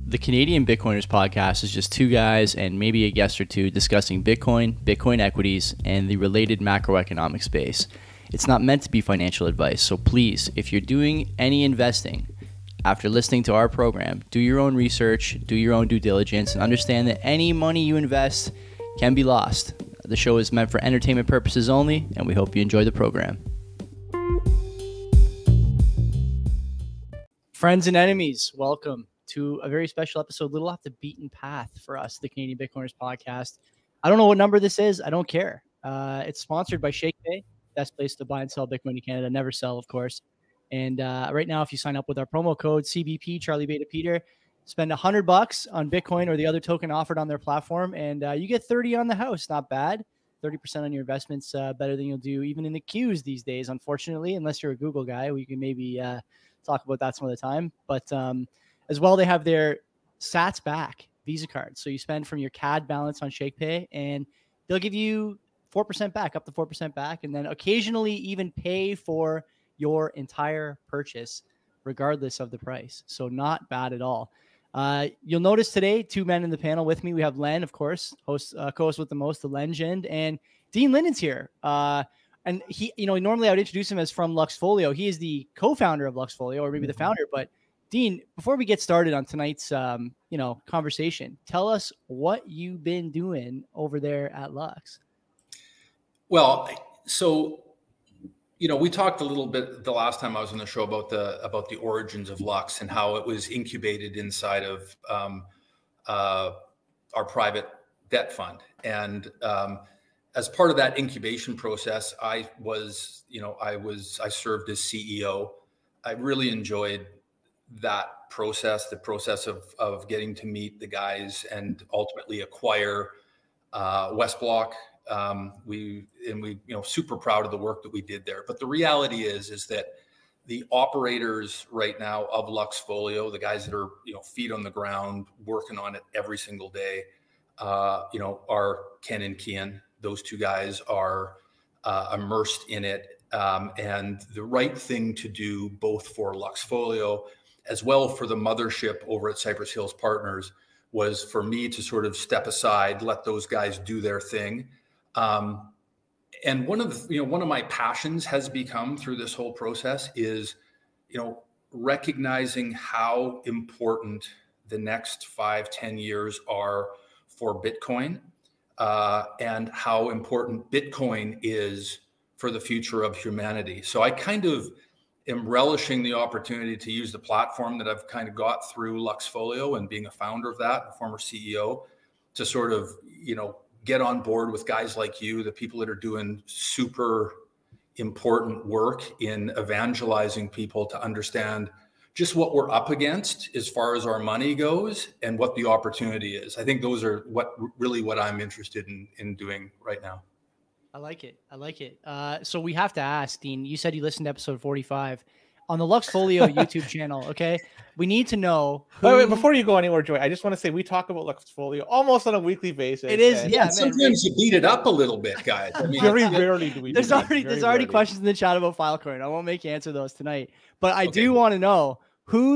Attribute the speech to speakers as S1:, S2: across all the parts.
S1: The Canadian Bitcoiners podcast is just two guys and maybe a guest or two discussing Bitcoin, Bitcoin equities, and the related macroeconomic space. It's not meant to be financial advice, so please, if you're doing any investing, after listening to our program, do your own research, do your own due diligence, and understand that any money you invest can be lost. The show is meant for entertainment purposes only, and we hope you enjoy the program. Friends and enemies, welcome to a very special episode, little off the beaten path for us, the Canadian Bitcoiners podcast. I don't know what number this is. I don't care. It's sponsored by ShakePay, best place to buy and sell Bitcoin in Canada. Never sell, of course. And right now, if you sign up with our promo code CBP, Charlie Beta Peter, spend $100 on Bitcoin or the other token offered on their platform, and you get 30 on the house. Not bad. 30% on your investments, better than you'll do even in the queues these days, unfortunately, unless you're a Google guy. We can maybe talk about that some other time. But as well, they have their Sats back Visa cards. So you spend from your CAD balance on ShakePay, and they'll give you 4% back, up to 4% back, and then occasionally even pay for your entire purchase, regardless of the price. So not bad at all. You'll notice today, two men in the panel with me. We have Len, of course, co-host with the most, the Legend, and Dean Linden's here. And he, normally I would introduce him as from Luxfolio. He is the co-founder of Luxfolio, or maybe the founder. But Dean, before we get started on tonight's, conversation, tell us what you've been doing over there at Lux.
S2: Well, so, we talked a little bit the last time I was on the show about the origins of Lux and how it was incubated inside of our private debt fund. And as part of that incubation process, I served as CEO. I really enjoyed that process, the process of getting to meet the guys and ultimately acquire Westblock. We super proud of the work that we did there. But the reality is that the operators right now of Luxfolio, the guys that are feet on the ground working on it every single day, are Ken and Kian. Those two guys are immersed in it, and the right thing to do both for Luxfolio as well for the mothership over at Cypress Hills Partners was for me to sort of step aside, let those guys do their thing. And one of my passions has become through this whole process is, recognizing how important the next 5-10 years are for Bitcoin, and how important Bitcoin is for the future of humanity. So I kind of am relishing the opportunity to use the platform that I've kind of got through Luxfolio and being a founder of that, a former CEO, to sort of, get on board with guys like you, the people that are doing super important work in evangelizing people to understand just what we're up against as far as our money goes and what the opportunity is. I think those are what I'm interested in doing right now.
S1: I like it. So we have to ask, Dean, you said you listened to episode 45 on the Luxfolio YouTube channel. Okay. We need to know.
S3: Wait, before you go anywhere, Joy, I just want to say we talk about Luxfolio almost on a weekly basis.
S1: It is. Yeah.
S2: Sometimes you beat it up a little bit, guys. I mean,
S3: very rarely do we.
S1: There's already questions in the chat about Filecoin. I won't make you answer those tonight, but I do want to know who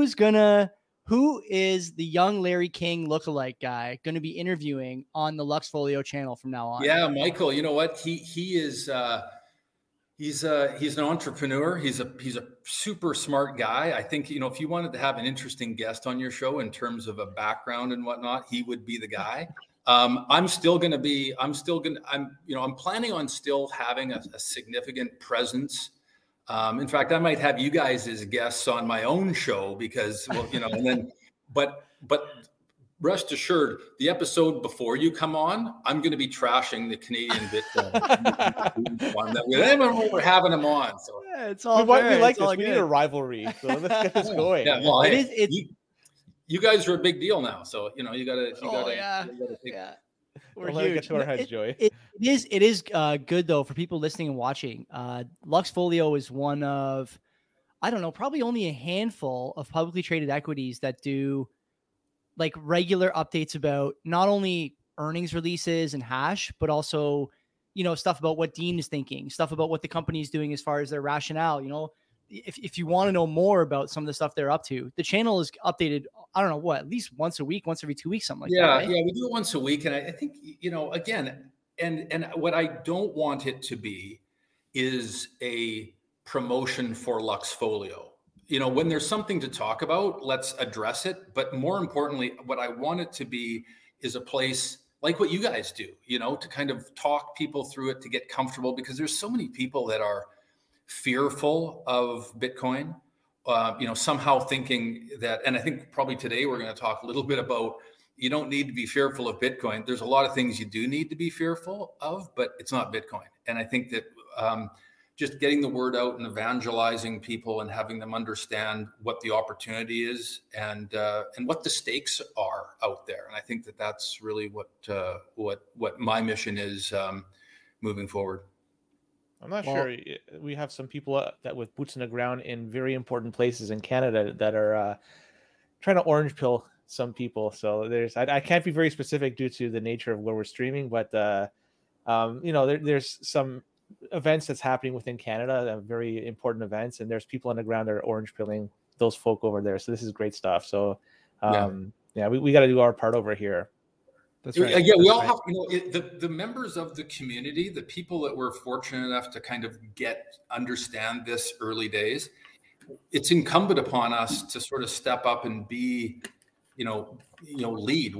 S1: is the young Larry King lookalike guy going to be interviewing on the Luxfolio channel from now on?
S2: Yeah, Michael, you know what? He is he's an entrepreneur. He's a super smart guy. I think, if you wanted to have an interesting guest on your show in terms of a background and whatnot, he would be the guy. I'm planning on still having a significant presence. In fact, I might have you guys as guests on my own show because, but rest assured, the episode before you come on, I'm going to be trashing the Canadian Bitcoin one that we're having them on. So
S1: yeah, it's all
S3: we like this.
S1: We
S3: need a rivalry. So let's get this going.
S2: Yeah, well, you guys are a big deal now, so you gotta.
S1: We're huge.
S3: Our heads, Joey.
S1: It is good though for people listening and watching. Luxfolio is one of, I don't know, probably only a handful of publicly traded equities that do like regular updates about not only earnings releases and hash, but also, stuff about what Dean is thinking, stuff about what the company is doing as far as their rationale, if you want to know more about some of the stuff they're up to, the channel is updated, I don't know what, at least once a week, once every 2 weeks, something like that. Right?
S2: Yeah, we do it once a week. And I think, again, and what I don't want it to be is a promotion for Luxfolio. When there's something to talk about, let's address it. But more importantly, what I want it to be is a place like what you guys do, to kind of talk people through it, to get comfortable, because there's so many people that are fearful of Bitcoin, somehow thinking that, and I think probably today we're going to talk a little bit about, you don't need to be fearful of Bitcoin. There's a lot of things you do need to be fearful of, but it's not Bitcoin. And I think that just getting the word out and evangelizing people and having them understand what the opportunity is and what the stakes are out there. And I think that that's really what my mission is moving forward.
S3: I'm not sure. We have some people that with boots on the ground in very important places in Canada that are trying to orange pill some people. So I can't be very specific due to the nature of where we're streaming, but there's some events that's happening within Canada, very important events, and there's people on the ground that are orange pilling those folk over there. So this is great stuff. So we got to do our part over here.
S1: That's right.
S2: Yeah, we all have, the members of the community, the people that were fortunate enough to kind of understand this early days, it's incumbent upon us to sort of step up and be, lead.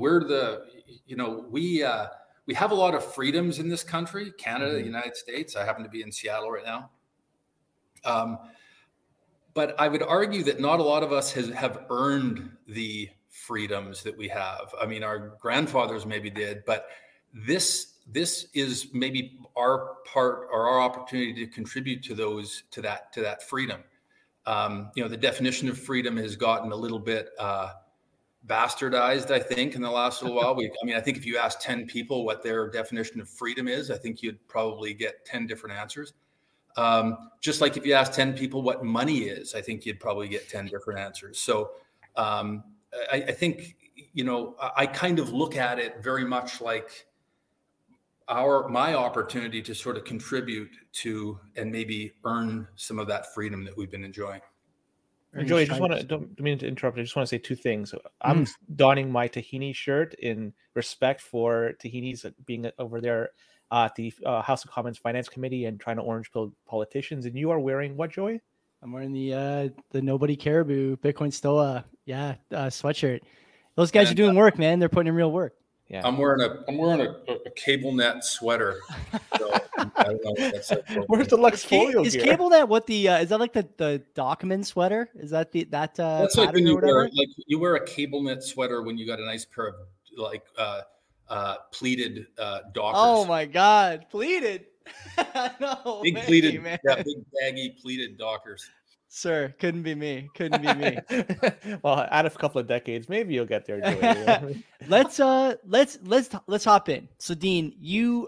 S2: We have a lot of freedoms in this country, Canada, the United States. I happen to be in Seattle right now. But I would argue that not a lot of us have earned the freedoms that we have. I mean, our grandfathers maybe did, but this is maybe our part or our opportunity to contribute to that freedom. The definition of freedom has gotten a little bit bastardized, I think, in the last little while. I think if you ask 10 people what their definition of freedom is, I think you'd probably get 10 different answers. Just like if you ask 10 people what money is, I think you'd probably get 10 different answers. So I think, I kind of look at it very much like my opportunity to sort of contribute to and maybe earn some of that freedom that we've been enjoying.
S3: Joey, I just don't mean to interrupt. I just want to say two things. I'm donning my Tahini shirt in respect for Tahini's being over there at the House of Commons Finance Committee and trying to orange pill politicians. And you are wearing what, Joey?
S1: I'm wearing the Nobody Caribou Bitcoin Stoa sweatshirt. Those guys are doing work, man. They're putting in real work.
S2: Yeah, I'm wearing a cable net sweater. So I don't know what that's like.
S3: Where's the Luxfolio
S1: Is cable net what the is that like the Dockman sweater? Is that
S2: that's like when you wear a cable net sweater when you got a nice pair of pleated Dockers.
S1: Oh my God, pleated! No,
S2: big
S1: way,
S2: pleated,
S1: man.
S2: big baggy pleated Dockers.
S1: Sir, couldn't be me.
S3: Well, add a couple of decades, maybe you'll get there, Joey.
S1: Let's hop in. So, Dean, you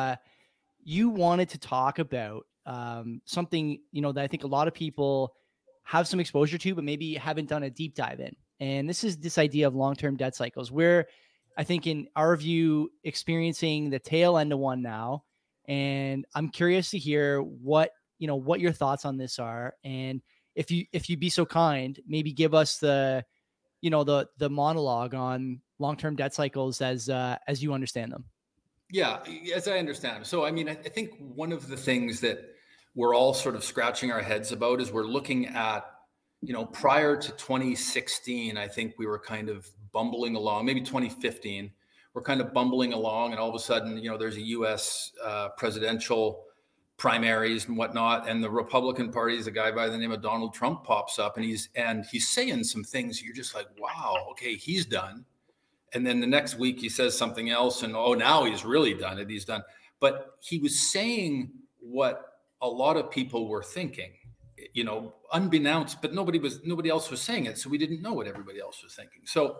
S1: wanted to talk about something that I think a lot of people have some exposure to, but maybe haven't done a deep dive in. And this is this idea of long-term debt cycles. We're, I think, in our view, experiencing the tail end of one now. And I'm curious to hear what your thoughts on this are, and if you'd be so kind, maybe give us the monologue on long-term debt cycles as you understand them.
S2: Yeah, as I understand them. So, I mean, I think one of the things that we're all sort of scratching our heads about is we're looking at, prior to 2016, I think we were kind of bumbling along, maybe 2015, we're kind of bumbling along, and all of a sudden, there's a U.S. Presidential primaries and whatnot, and the Republican Party is a guy by the name of Donald Trump pops up, and he's saying some things you're just like, wow, okay, he's done. And then the next week he says something else, and now he's really done it. He's done. But he was saying what a lot of people were thinking, unbeknownst, but nobody else was saying it, so we didn't know what everybody else was thinking. So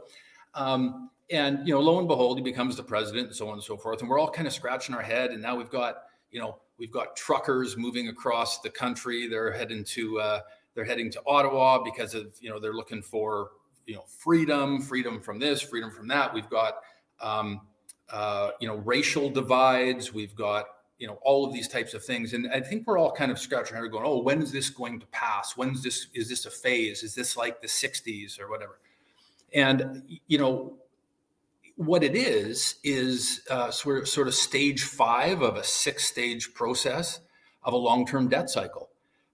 S2: lo and behold, he becomes the president, and so on and so forth, and we're all kind of scratching our head, and now we've got truckers moving across the country. They're heading to Ottawa because of, they're looking for, freedom from this, freedom from that. We've got, racial divides. We've got, all of these types of things. And I think we're all kind of scratching our head going, oh, when is this going to pass? Is this a phase? Is this like the 60s or whatever? And, what it is sort of stage 5 of a 6-stage process of a long-term debt cycle.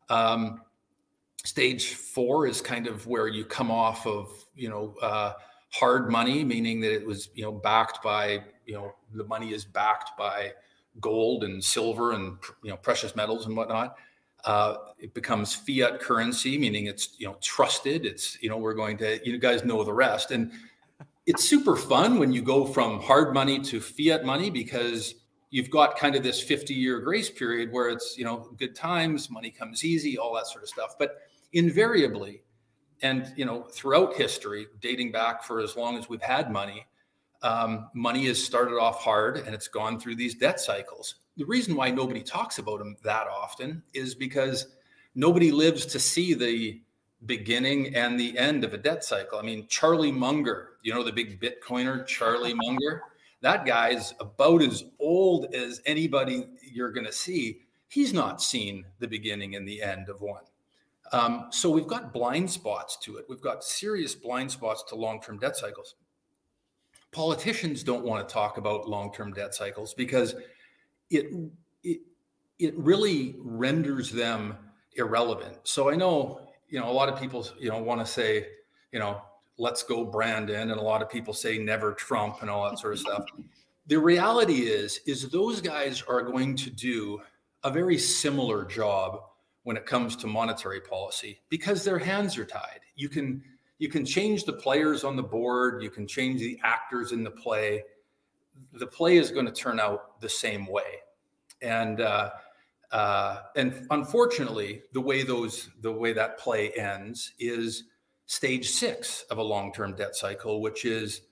S2: Stage 4 is kind of where you come off of, hard money, meaning that it was, backed by, the money is backed by gold and silver and, precious metals and whatnot. It becomes fiat currency, meaning it's, trusted. It's, we're going to, you guys know the rest. And it's super fun when you go from hard money to fiat money, because you've got kind of this 50-year grace period where it's, good times, money comes easy, all that sort of stuff. But invariably, and, throughout history, dating back for as long as we've had money, money has started off hard and it's gone through these debt cycles. The reason why nobody talks about them that often is because nobody lives to see the beginning and the end of a debt cycle. I mean, Charlie Munger, the big Bitcoiner, Charlie Munger, that guy's about as old as anybody you're going to see. He's not seen the beginning and the end of one. So we've got blind spots to it. We've got serious blind spots to long-term debt cycles. Politicians don't want to talk about long-term debt cycles because it really renders them irrelevant. So I know, a lot of people, want to say, let's go Brandon. And a lot of people say never Trump and all that sort of stuff. The reality is those guys are going to do a very similar job when it comes to monetary policy because their hands are tied. You can change the players on the board. You can change the actors in the play. The play is going to turn out the same way. And unfortunately, the way that play ends is stage 6 of a long-term debt cycle, which is,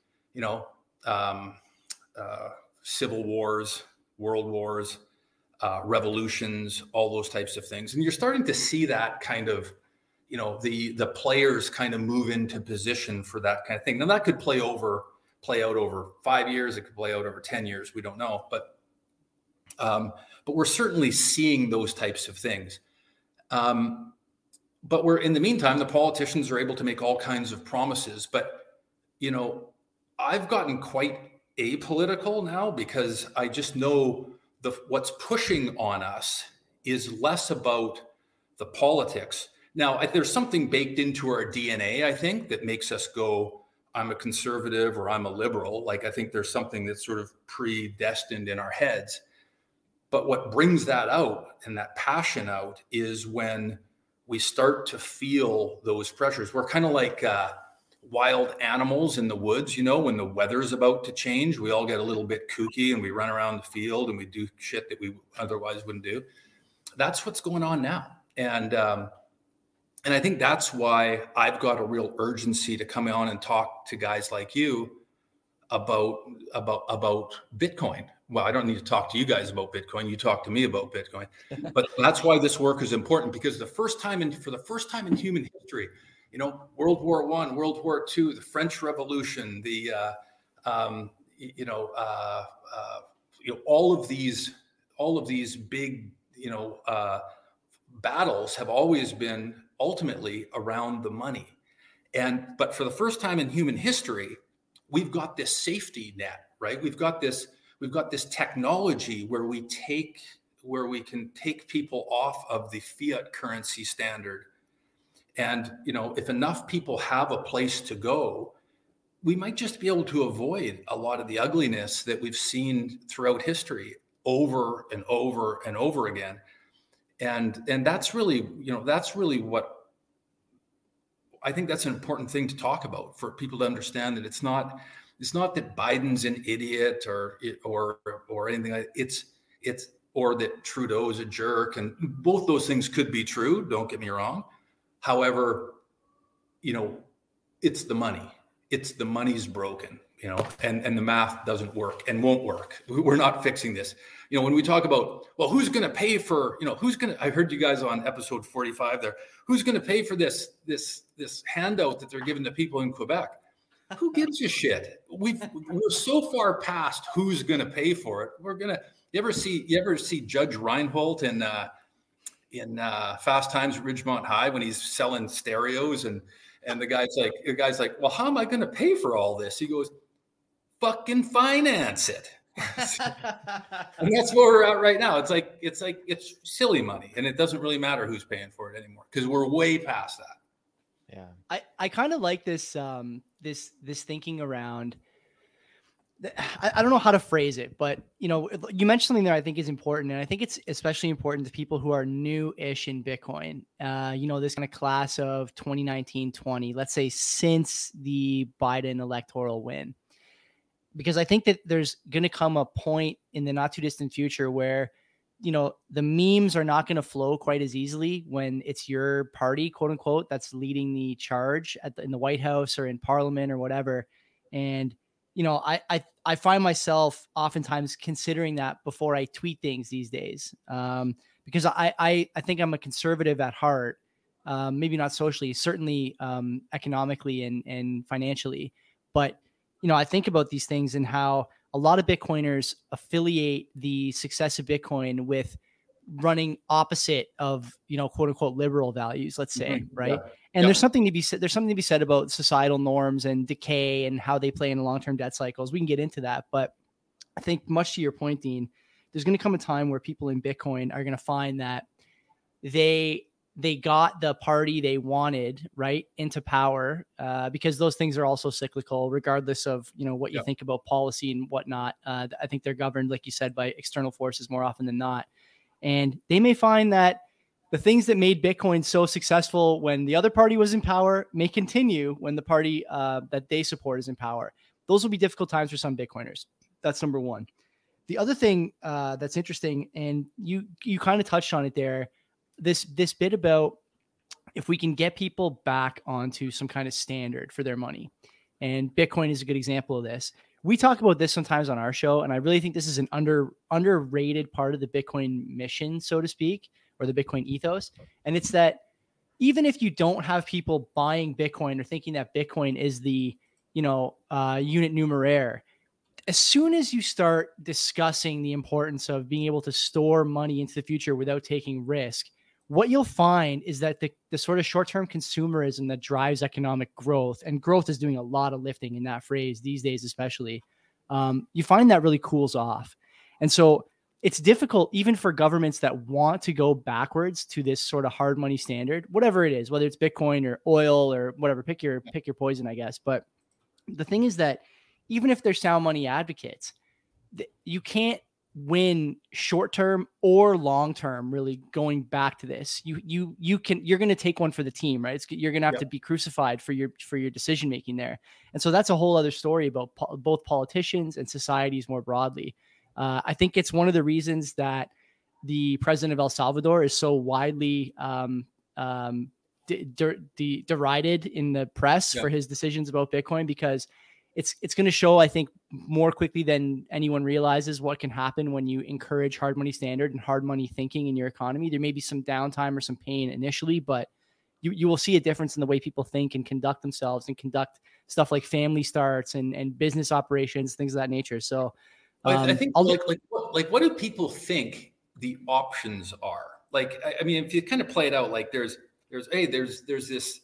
S2: civil wars, world wars, revolutions, all those types of things. And you're starting to see that kind of, the players kind of move into position for that kind of thing. Now that could play out over 5 years. It could play out over 10 years. We don't know, but we're certainly seeing those types of things. But in the meantime, the politicians are able to make all kinds of promises. But, I've gotten quite apolitical now because I just know what's pushing on us is less about the politics. Now, there's something baked into our DNA, I think, that makes us go, I'm a conservative or I'm a liberal. Like, I think there's something that's sort of predestined in our heads. But what brings that out and that passion out is when we start to feel those pressures. We're kind of like wild animals in the woods, when the weather's about to change, we all get a little bit kooky and we run around the field and we do shit that we otherwise wouldn't do. That's what's going on now. And I think that's why I've got a real urgency to come on and talk to guys like you about Bitcoin. Well, I don't need to talk to you guys about Bitcoin. You talk to me about Bitcoin. But that's why this work is important, because for the first time in human history, World War I, World War II, the French Revolution, all of these big, battles have always been ultimately around the money. But for the first time in human history, we've got this safety net, right? We've got this technology where we can take people off of the fiat currency standard. And, if enough people have a place to go, we might just be able to avoid a lot of the ugliness that we've seen throughout history over and over and over again. And that's really what I think that's an important thing to talk about for people to understand, that it's not that Biden's an idiot or anything like it. It's or that Trudeau is a jerk, and both those things could be true. Don't get me wrong. However, it's the money. It's the money's broken, and the math doesn't work and won't work. We're not fixing this. When we talk about, well, who's going to pay for, I heard you guys on episode 45 there, who's going to pay for this handout that they're giving to people in Quebec? Who gives a shit? We're so far past who's going to pay for it. You ever see Judge Reinhold in Fast Times at Ridgemont High when he's selling stereos and the guy's like, well, how am I going to pay for all this? He goes, fucking finance it. And that's where we're at right now. It's silly money, and it doesn't really matter who's paying for it anymore because we're way past that.
S1: Yeah, I kind of like this this thinking around. I don't know how to phrase it, but you mentioned something there I think is important, and I think it's especially important to people who are new-ish in Bitcoin. This kind of class of 2019-20, let's say since the Biden electoral win, because I think that there's going to come a point in the not too distant future where the memes are not going to flow quite as easily when it's your party, quote unquote, that's leading the charge in the White House or in Parliament or whatever, and I find myself oftentimes considering that before I tweet things these days, because I think I'm a conservative at heart, maybe not socially, certainly economically and financially. But, I think about these things and how a lot of Bitcoiners affiliate the success of Bitcoin with running opposite of, quote unquote, liberal values, let's say, right? Yeah. And there's something to be said. There's something to be said about societal norms and decay and how they play in long-term debt cycles. We can get into that, but I think much to your point, Dean, there's going to come a time where people in Bitcoin are going to find that they got the party they wanted right into power, because those things are also cyclical, regardless of what you think about policy and whatnot. I think they're governed, like you said, by external forces more often than not, and they may find that the things that made Bitcoin so successful when the other party was in power may continue when the party that they support is in power. Those will be difficult times for some Bitcoiners. That's number one. The other thing that's interesting, and you kind of touched on it there, this bit about if we can get people back onto some kind of standard for their money. And Bitcoin is a good example of this. We talk about this sometimes on our show, and I really think this is an underrated part of the Bitcoin mission, so to speak, or the Bitcoin ethos. And it's that even if you don't have people buying Bitcoin or thinking that Bitcoin is the, unit numeraire, as soon as you start discussing the importance of being able to store money into the future without taking risk, what you'll find is that the sort of short-term consumerism that drives economic growth, and growth is doing a lot of lifting in that phrase these days, especially, you find that really cools off. And so it's difficult even for governments that want to go backwards to this sort of hard money standard, whatever it is, whether it's Bitcoin or oil or whatever, pick your poison, I guess. But the thing is that even if they're sound money advocates, you can't win short-term or long-term really going back to this. You're going to take one for the team, right? You're going to have to be crucified for your decision-making there. And so that's a whole other story about both politicians and societies more broadly. I think it's one of the reasons that the president of El Salvador is so widely derided in the press for his decisions about Bitcoin, because it's going to show, I think, more quickly than anyone realizes what can happen when you encourage hard money standard and hard money thinking in your economy. There may be some downtime or some pain initially, but you will see a difference in the way people think and conduct themselves and conduct stuff like family starts and business operations, things of that nature. So
S2: I think what do people think the options are? Like, I mean, if you kind of play it out, like there's this.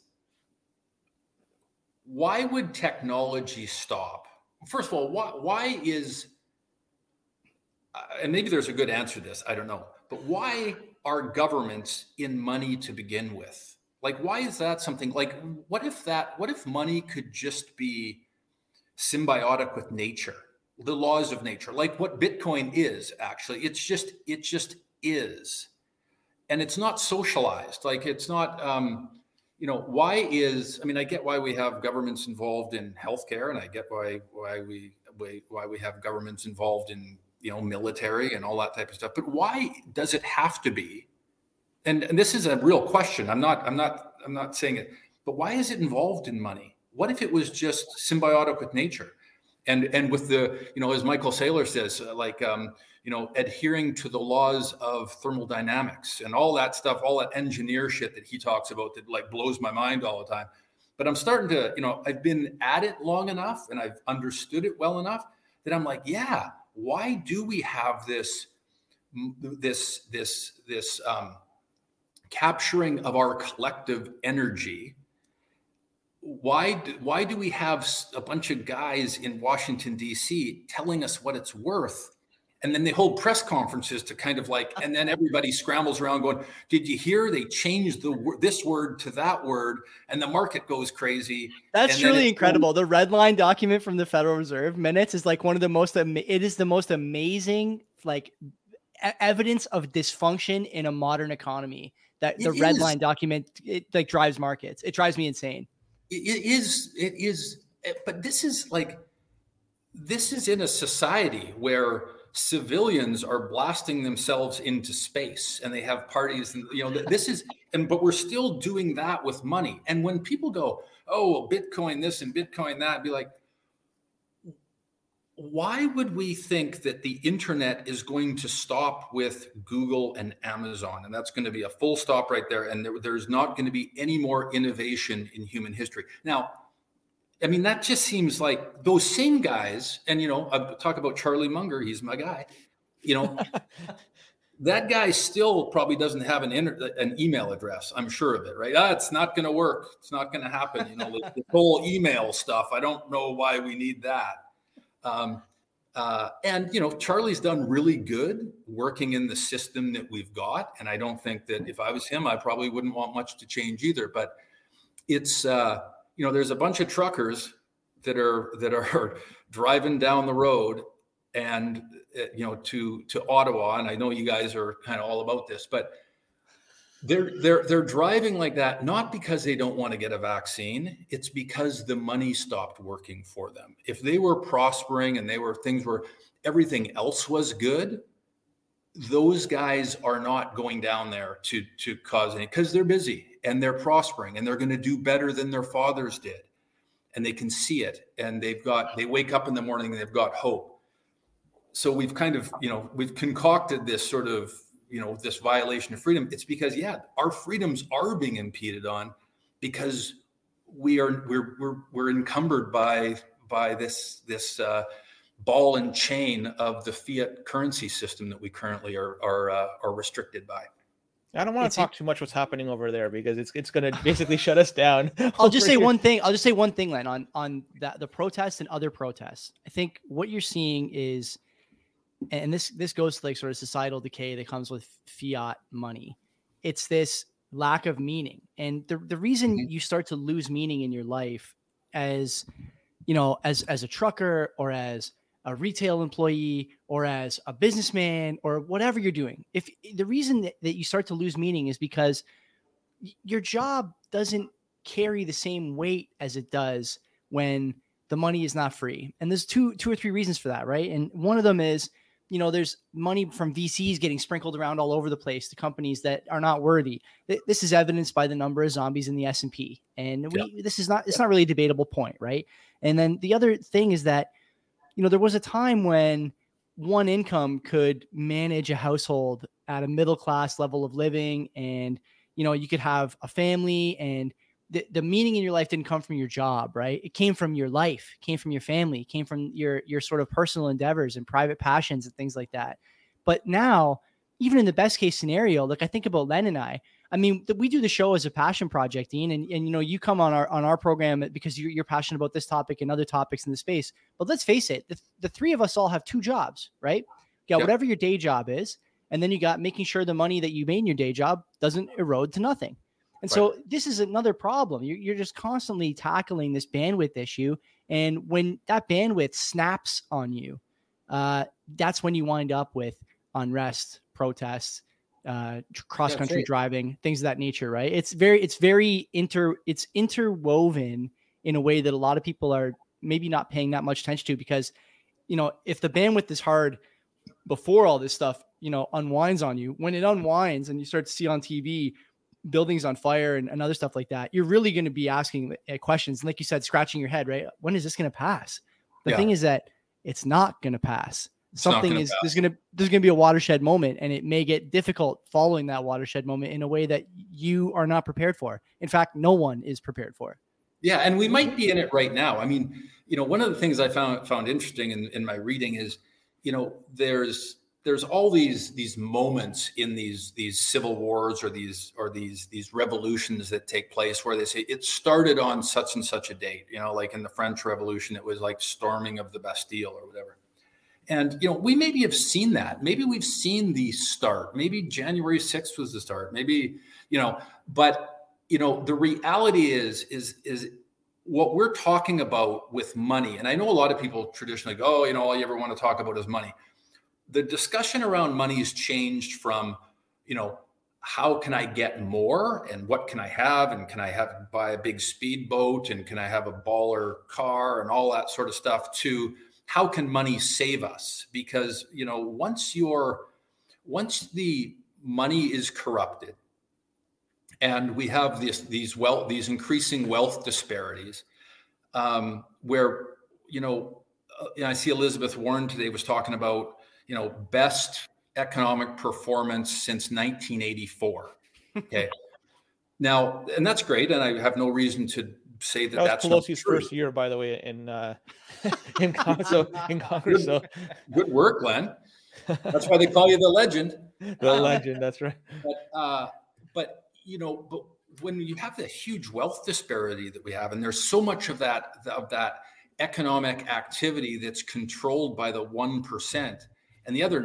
S2: Why would technology stop? First of all, why is, and maybe there's a good answer to this, I don't know, but why are governments in money to begin with? Like, why is that something like, what if money could just be symbiotic with nature, the laws of nature, like what Bitcoin is actually? It just is. And it's not socialized. Like, it's not, why is, I mean, I get why we have governments involved in healthcare, and I get why we have governments involved in, military and all that type of stuff. But why does it have to be? And this is a real question. I'm not saying it, but why is it involved in money? What if it was just symbiotic with nature? And with the, as Michael Saylor says, adhering to the laws of thermodynamics and all that stuff, all that engineer shit that he talks about that like blows my mind all the time. But I'm starting to, I've been at it long enough and I've understood it well enough that I'm like, yeah, why do we have this this capturing of our collective energy. Why do we have a bunch of guys in Washington, D.C. telling us what it's worth? And then they hold press conferences to kind of like, and then everybody scrambles around going, did you hear they changed this word to that word? And the market goes crazy.
S1: That's truly incredible. The red line document from the Federal Reserve minutes is like one of the most, it is the most amazing, like evidence of dysfunction in a modern economy, that the red line document, it like drives markets. It drives me insane.
S2: It is. But this is in a society where civilians are blasting themselves into space and they have parties, and but we're still doing that with money. And when people go, oh, well, Bitcoin this and Bitcoin that, be like, why would we think that the internet is going to stop with Google and Amazon? And that's going to be a full stop right there. And there's not going to be any more innovation in human history. Now, I mean, that just seems like those same guys, and, I talk about Charlie Munger, he's my guy, that guy still probably doesn't have an email address. I'm sure of it, right? It's not going to work. It's not going to happen. The whole email stuff. I don't know why we need that. And Charlie's done really good working in the system that we've got. And I don't think that if I was him, I probably wouldn't want much to change either. But it's, there's a bunch of truckers that are driving down the road and, to Ottawa. And I know you guys are kind of all about this, but they're driving like that, not because they don't want to get a vaccine. It's because the money stopped working for them. If they were prospering and everything else was good, those guys are not going down there to cause any, because they're busy and they're prospering and they're going to do better than their fathers did. And they can see it, and they wake up in the morning and they've got hope. So we've kind of, we've concocted this sort of, this violation of freedom. It's because, our freedoms are being impeded on because we're encumbered by this ball and chain of the fiat currency system that we currently are restricted by.
S3: I don't want to talk too much what's happening over there because it's going to basically shut us down.
S1: I'll just say one thing, Len, on the protests and other protests. I think what you're seeing is, and this goes to like sort of societal decay that comes with fiat money. It's this lack of meaning. And the reason you start to lose meaning in your life as a trucker or as a retail employee or as a businessman or whatever you're doing, if the reason that you start to lose meaning is because your job doesn't carry the same weight as it does when the money is not free. And there's two or three reasons for that, right? And one of them is, there's money from VCs getting sprinkled around all over the place to companies that are not worthy. This is evidenced by the number of zombies in the S&P. And it's not really a debatable point, right? And then the other thing is that, there was a time when one income could manage a household at a middle-class level of living, and, you could have a family, and the meaning in your life didn't come from your job, right? It came from your life, came from your family, came from your sort of personal endeavors and private passions and things like that. But now, even in the best case scenario, like I think about Len and I mean, we do the show as a passion project, Dean, and you come on our program because you're passionate about this topic and other topics in the space. But let's face it, the three of us all have two jobs, right? You got whatever your day job is, and then you got making sure the money that you made in your day job doesn't erode to nothing. And so this is another problem. You're just constantly tackling this bandwidth issue. And when that bandwidth snaps on you, that's when you wind up with unrest, protests, cross-country driving, things of that nature, right? It's interwoven in a way that a lot of people are maybe not paying that much attention to, because, if the bandwidth is hard before all this stuff, unwinds on you, when it unwinds and you start to see on TV buildings on fire and other stuff like that, you're really going to be asking questions. And like you said, scratching your head, right? When is this going to pass? The thing is that it's not going to pass. There's going to be a watershed moment, and it may get difficult following that watershed moment in a way that you are not prepared for. In fact, no one is prepared for.
S2: Yeah. And we might be in it right now. I mean, one of the things I found interesting in my reading is, there's there's all these moments in these civil wars or these revolutions that take place where they say it started on such and such a date. Like in the French Revolution, it was like storming of the Bastille or whatever. And we maybe have seen that. Maybe we've seen the start. Maybe January 6th was the start. Maybe but the reality is what we're talking about with money. And I know a lot of people traditionally go, oh, all you ever want to talk about is money. The discussion around money has changed from, how can I get more and what can I have? And can I buy a big speedboat and can I have a baller car and all that sort of stuff to how can money save us? Because, once the money is corrupted and we have these increasing wealth disparities, where, I see Elizabeth Warren today was talking about, best economic performance since 1984. Okay. Now, and that's great. And I have no reason to say that's
S3: Pelosi's first year, by the way, in Congress. So
S2: good work, Glenn. That's why they call you the legend.
S3: The legend. That's right.
S2: But when you have the huge wealth disparity that we have, and there's so much of that economic activity that's controlled by the 1%, and the other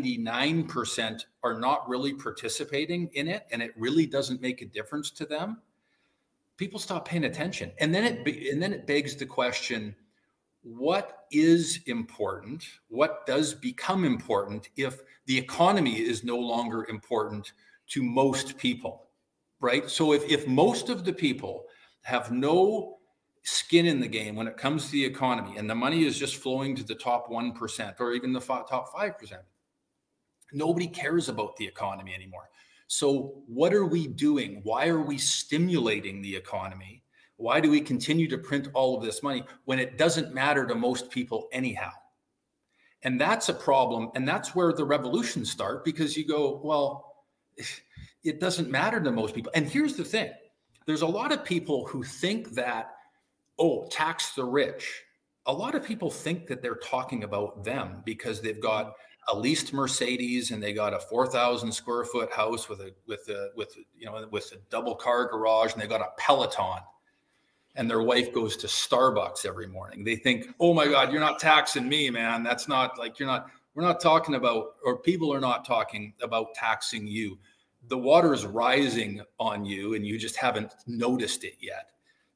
S2: 99% are not really participating in it, and it really doesn't make a difference to them, people stop paying attention. And then it begs the question, what is important? What does become important if the economy is no longer important to most people, right? So if most of the people have no skin in the game when it comes to the economy and the money is just flowing to the top 1% or even the top 5%, nobody cares about the economy anymore. So what are we doing? Why are we stimulating the economy? Why do we continue to print all of this money when it doesn't matter to most people anyhow? And that's a problem. And that's where the revolutions start, because you go, well, it doesn't matter to most people. And here's the thing. There's a lot of people who think that, tax the rich. A lot of people think that they're talking about them because they've got a leased Mercedes and they got a 4,000 square foot house with a double car garage, and they got a Peloton, and their wife goes to Starbucks every morning. They think, oh my God, you're not taxing me, man. That's not like, we're not talking about, or people are not talking about taxing you. The water is rising on you and you just haven't noticed it yet.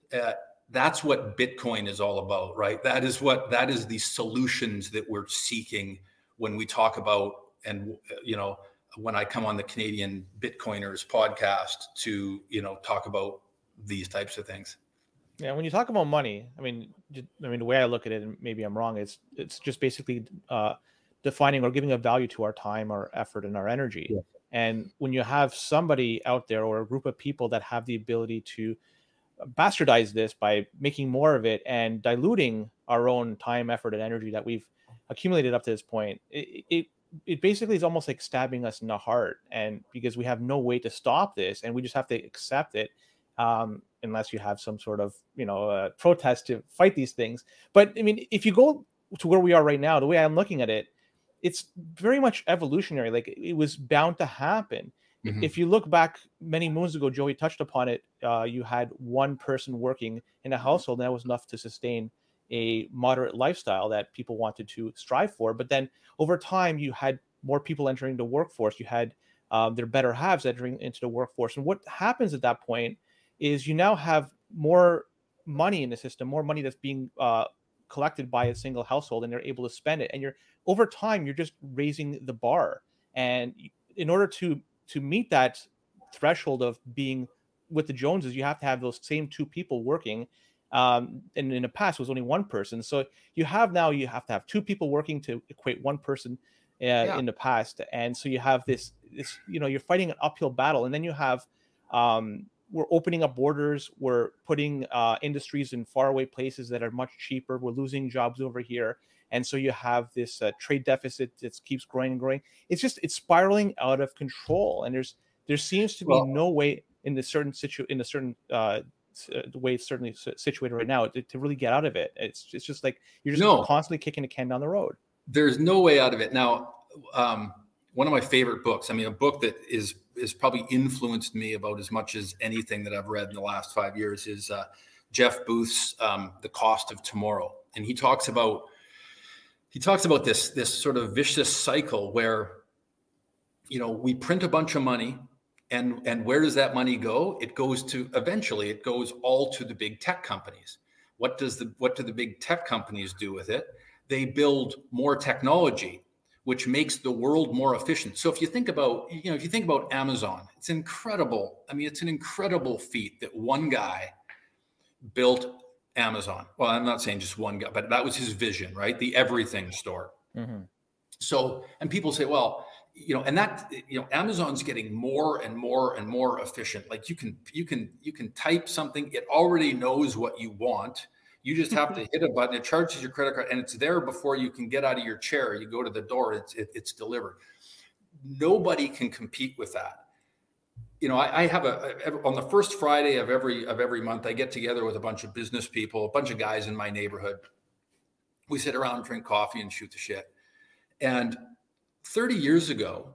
S2: That's what Bitcoin is all about, right? That is the solutions that we're seeking when we talk about, and, when I come on the Canadian Bitcoiners podcast to, talk about these types of things.
S3: Yeah. When you talk about money, the way I look at it, and maybe I'm wrong, it's just basically defining or giving a value to our time, our effort, and our energy. Yeah. And when you have somebody out there or a group of people that have the ability to bastardize this by making more of it and diluting our own time, effort, and energy that we've accumulated up to this point, it basically is almost like stabbing us in the heart. And because we have no way to stop this, and we just have to accept it, unless you have some sort of protest to fight these things. But if you go to where we are right now, the way I'm looking at it, it's very much evolutionary. Like, it was bound to happen. Mm-hmm. If you look back many moons ago, Joey touched upon it, you had one person working in a household, and that was enough to sustain a moderate lifestyle that people wanted to strive for. But then over time, you had more people entering the workforce. You had their better halves entering into the workforce. And what happens at that point is you now have more money in the system, more money that's being collected by a single household, and they're able to spend it. And over time, you're just raising the bar. And in order to meet that threshold of being with the Joneses, you have to have those same two people working. And in the past, it was only one person. So you have to have two people working to equate one person in the past. And so you have this, you're fighting an uphill battle. And then you have, we're opening up borders. We're putting industries in faraway places that are much cheaper. We're losing jobs over here. And so you have this trade deficit that keeps growing and growing. It's spiraling out of control. And there seems to be no way in the way it's certainly situated right now to really get out of it. It's just like you're just constantly kicking a can down the road.
S2: There's no way out of it. Now, one of my favorite books, I mean, a book that is probably influenced me about as much as anything that I've read in the last 5 years is Jeff Booth's The Cost of Tomorrow. And he talks about this sort of vicious cycle where, we print a bunch of money, and where does that money go? It goes all to the big tech companies. What do the big tech companies do with it? They build more technology, which makes the world more efficient. So if you think about Amazon, it's incredible. I mean, it's an incredible feat that one guy built Amazon. Well, I'm not saying just one guy, but that was his vision, right? The everything store. Mm-hmm. So, and people say, well, Amazon's getting more and more and more efficient. Like you can type something, it already knows what you want. You just have to hit a button, it charges your credit card, and it's there before you can get out of your chair. You go to the door, it's delivered. Nobody can compete with that. I have on the first Friday of every month, I get together with a bunch of business people, a bunch of guys in my neighborhood. We sit around, drink coffee, and shoot the shit. And 30 years ago,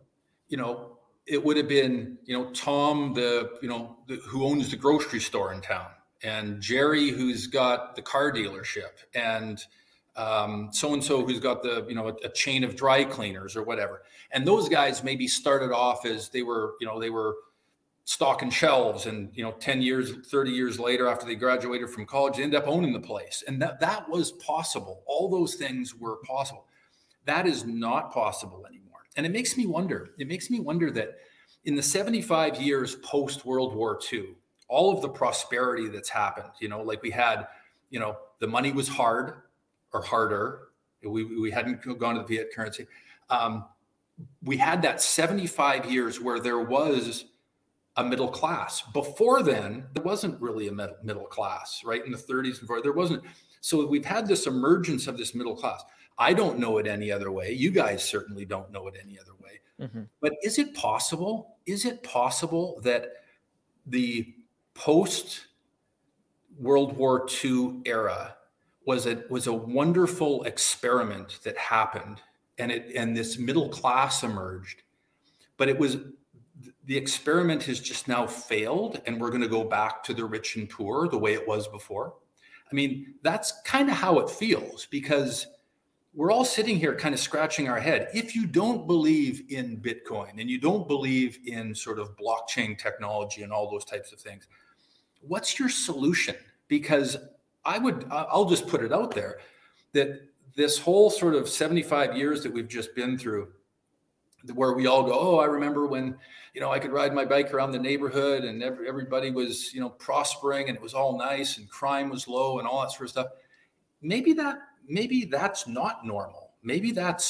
S2: it would have been, Tom, who owns the grocery store in town, and Jerry, who's got the car dealership, and so-and-so who's got a chain of dry cleaners or whatever. And those guys maybe started off as they were stocking shelves, and 10 years, 30 years later, after they graduated from college, they ended up owning the place. And that was possible. All those things were possible. That is not possible anymore. And it makes me wonder that in the 75 years post World War II, all of the prosperity that's happened, like we had, the money was hard or harder. We hadn't gone to the fiat currency. We had that 75 years where there was a middle class. Before then, there wasn't really a middle class, right? In the 30s and 40s, there wasn't. So we've had this emergence of this middle class. I don't know it any other way. You guys certainly don't know it any other way. Mm-hmm. But is it possible? Is it possible that the post World War II era was a wonderful experiment that happened, and this middle class emerged, but the experiment has just now failed, and we're going to go back to the rich and poor the way it was before? I mean, that's kind of how it feels, because we're all sitting here kind of scratching our head. If you don't believe in Bitcoin and you don't believe in sort of blockchain technology and all those types of things, what's your solution? Because I'll just put it out there that this whole sort of 75 years that we've just been through, where we all go, oh, I remember when, I could ride my bike around the neighborhood and everybody was, prospering and it was all nice and crime was low and all that sort of stuff. Maybe that's not normal. Maybe that's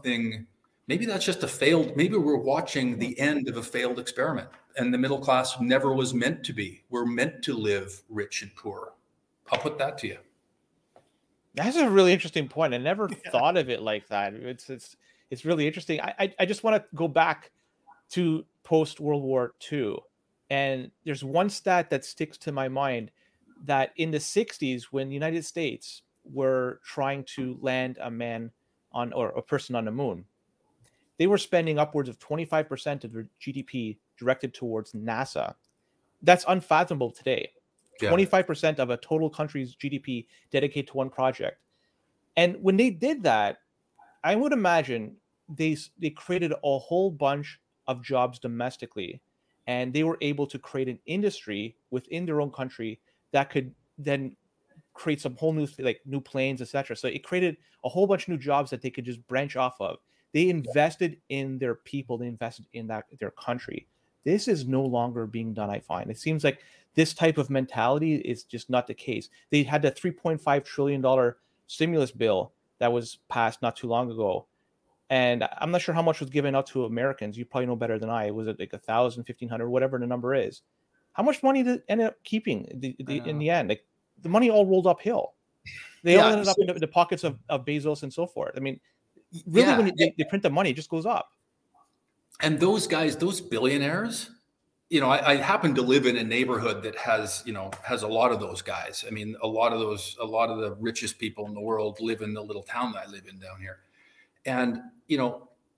S2: just a failed, maybe we're watching the end of a failed experiment, and the middle class never was meant to be. We're meant to live rich and poor. I'll put that to you.
S3: That's a really interesting point. I never thought of it like that. It's really interesting. I just want to go back to post World War II. And there's one stat that sticks to my mind, that in the 60s, when the United States were trying to land a man or a person on the moon, they were spending upwards of 25% of their GDP directed towards NASA. That's unfathomable today. Yeah. 25% of a total country's GDP dedicated to one project. And when they did that, I would imagine they created a whole bunch of jobs domestically, and they were able to create an industry within their own country that could then create some whole new planes, etc. So it created a whole bunch of new jobs that they could just branch off of. They invested in their people. They invested in their country. This is no longer being done, I find. It seems like this type of mentality is just not the case. They had that $3.5 trillion stimulus bill that was passed not too long ago. And I'm not sure how much was given out to Americans. You probably know better than I. Was it like 1,000, 1,500, whatever the number is? How much money did end up keeping in the end? Like, the money all rolled uphill. They all ended up in the pockets of Bezos and so forth. I mean, really, when they print the money, it just goes up.
S2: And those guys, those billionaires, I happen to live in a neighborhood that has a lot of those guys. I mean, a lot of the richest people in the world live in the little town that I live in down here. And,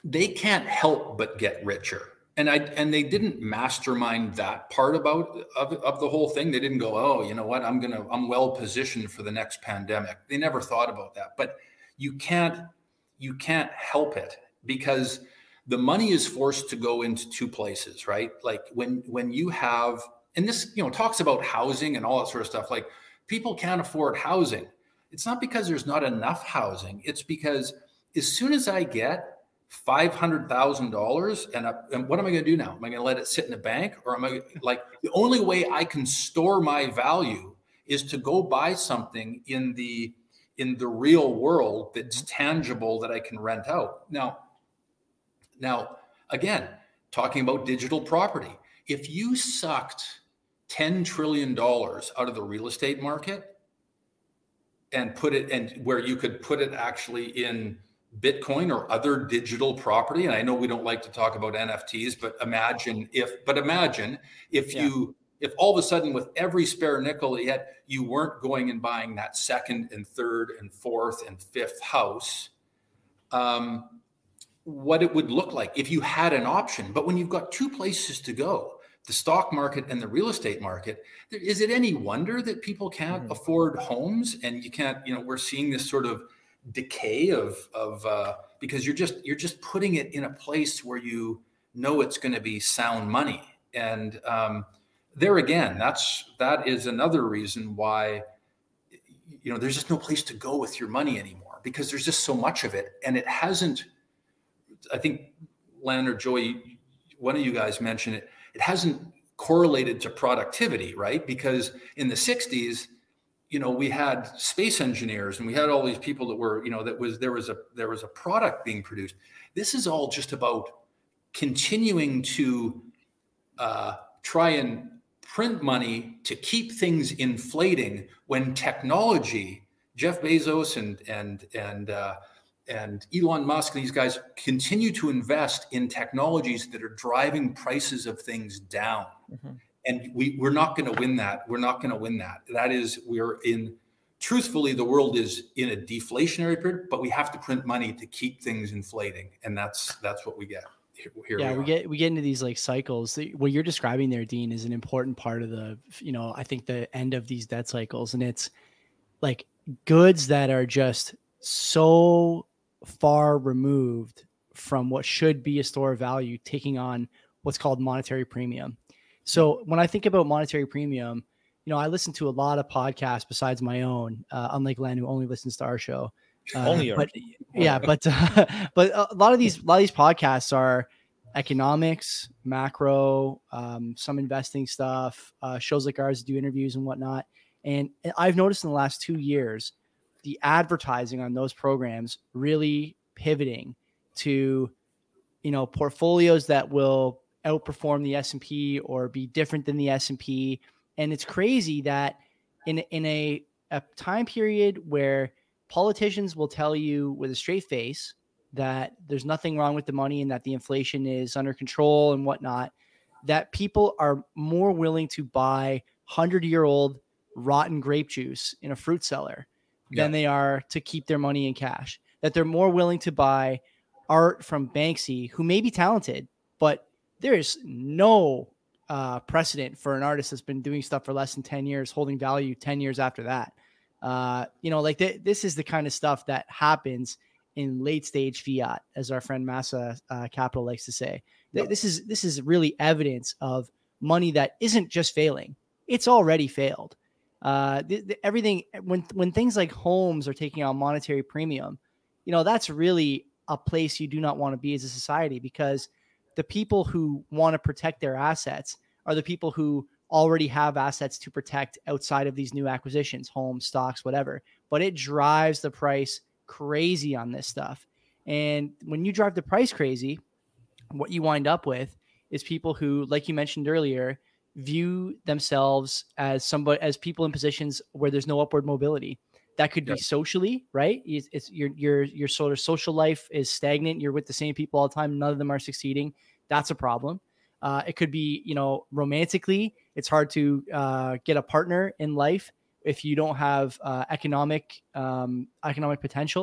S2: they can't help but get richer. And they didn't mastermind that part of the whole thing. They didn't go, oh, you know what, I'm well positioned for the next pandemic. They never thought about that. But you can't help it, because the money is forced to go into two places, right? Like when you have, and this, talks about housing and all that sort of stuff. Like, people can't afford housing. It's not because there's not enough housing. It's because as soon as I get $500,000 and what am I going to do now? Am I going to let it sit in the bank, or am I, like, the only way I can store my value is to go buy something in the real world that's tangible that I can rent out. Now, again, talking about digital property, if you sucked $10 trillion out of the real estate market and put it, and where you could put it actually in Bitcoin or other digital property. And I know we don't like to talk about NFTs, but imagine if all of a sudden, with every spare nickel that you had, you weren't going and buying that second and third and fourth and fifth house, what it would look like if you had an option. But when you've got two places to go, the stock market and the real estate market, is it any wonder that people can't afford homes? And you can't, we're seeing this sort of decay of because you're just putting it in a place where it's going to be sound money. And there again, that is another reason why there's just no place to go with your money anymore, because there's just so much of it. And it hasn't, I think Len or Joey, one of you guys mentioned it, it hasn't correlated to productivity, right? Because in the 60s, we had space engineers and we had all these people that were, there was a product being produced. This is all just about continuing to try and print money to keep things inflating, when technology, Jeff Bezos and Elon Musk and these guys continue to invest in technologies that are driving prices of things down. Mm-hmm. And we're not going to win that. We're not going to win that. Truthfully, the world is in a deflationary period, but we have to print money to keep things inflating. And that's what we get.
S1: We get into these like cycles. What you're describing there, Dean, is an important part of the, I think the end of these debt cycles. And it's like goods that are just so far removed from what should be a store of value, taking on what's called monetary premium. So when I think about monetary premium, I listen to a lot of podcasts besides my own, unlike Len, who only listens to our show. But a lot of these podcasts are economics, macro, some investing stuff, shows like ours do interviews and whatnot. And I've noticed in the last 2 years, the advertising on those programs really pivoting to, portfolios that will outperform the S&P or be different than the S&P. And it's crazy that in a time period where politicians will tell you with a straight face that there's nothing wrong with the money and that the inflation is under control and whatnot, that people are more willing to buy 100-year-old rotten grape juice in a fruit cellar than they are to keep their money in cash. That they're more willing to buy art from Banksy, who may be talented, but there is no precedent for an artist that's been doing stuff for less than 10 years, holding value 10 years after that. This is the kind of stuff that happens in late stage fiat, as our friend Massa Capital likes to say. Yep. This is really evidence of money that isn't just failing. It's already failed. Everything, when things like homes are taking on monetary premium, that's really a place you do not want to be as a society, because the people who want to protect their assets are the people who already have assets to protect outside of these new acquisitions, homes, stocks, whatever. But it drives the price crazy on this stuff. And when you drive the price crazy, what you wind up with is people who, like you mentioned earlier, view themselves as people in positions where there's no upward mobility. That could be socially, right? It's your sort of social life is stagnant. You're with the same people all the time. None of them are succeeding. That's a problem. It could be, romantically, it's hard to get a partner in life if you don't have economic potential.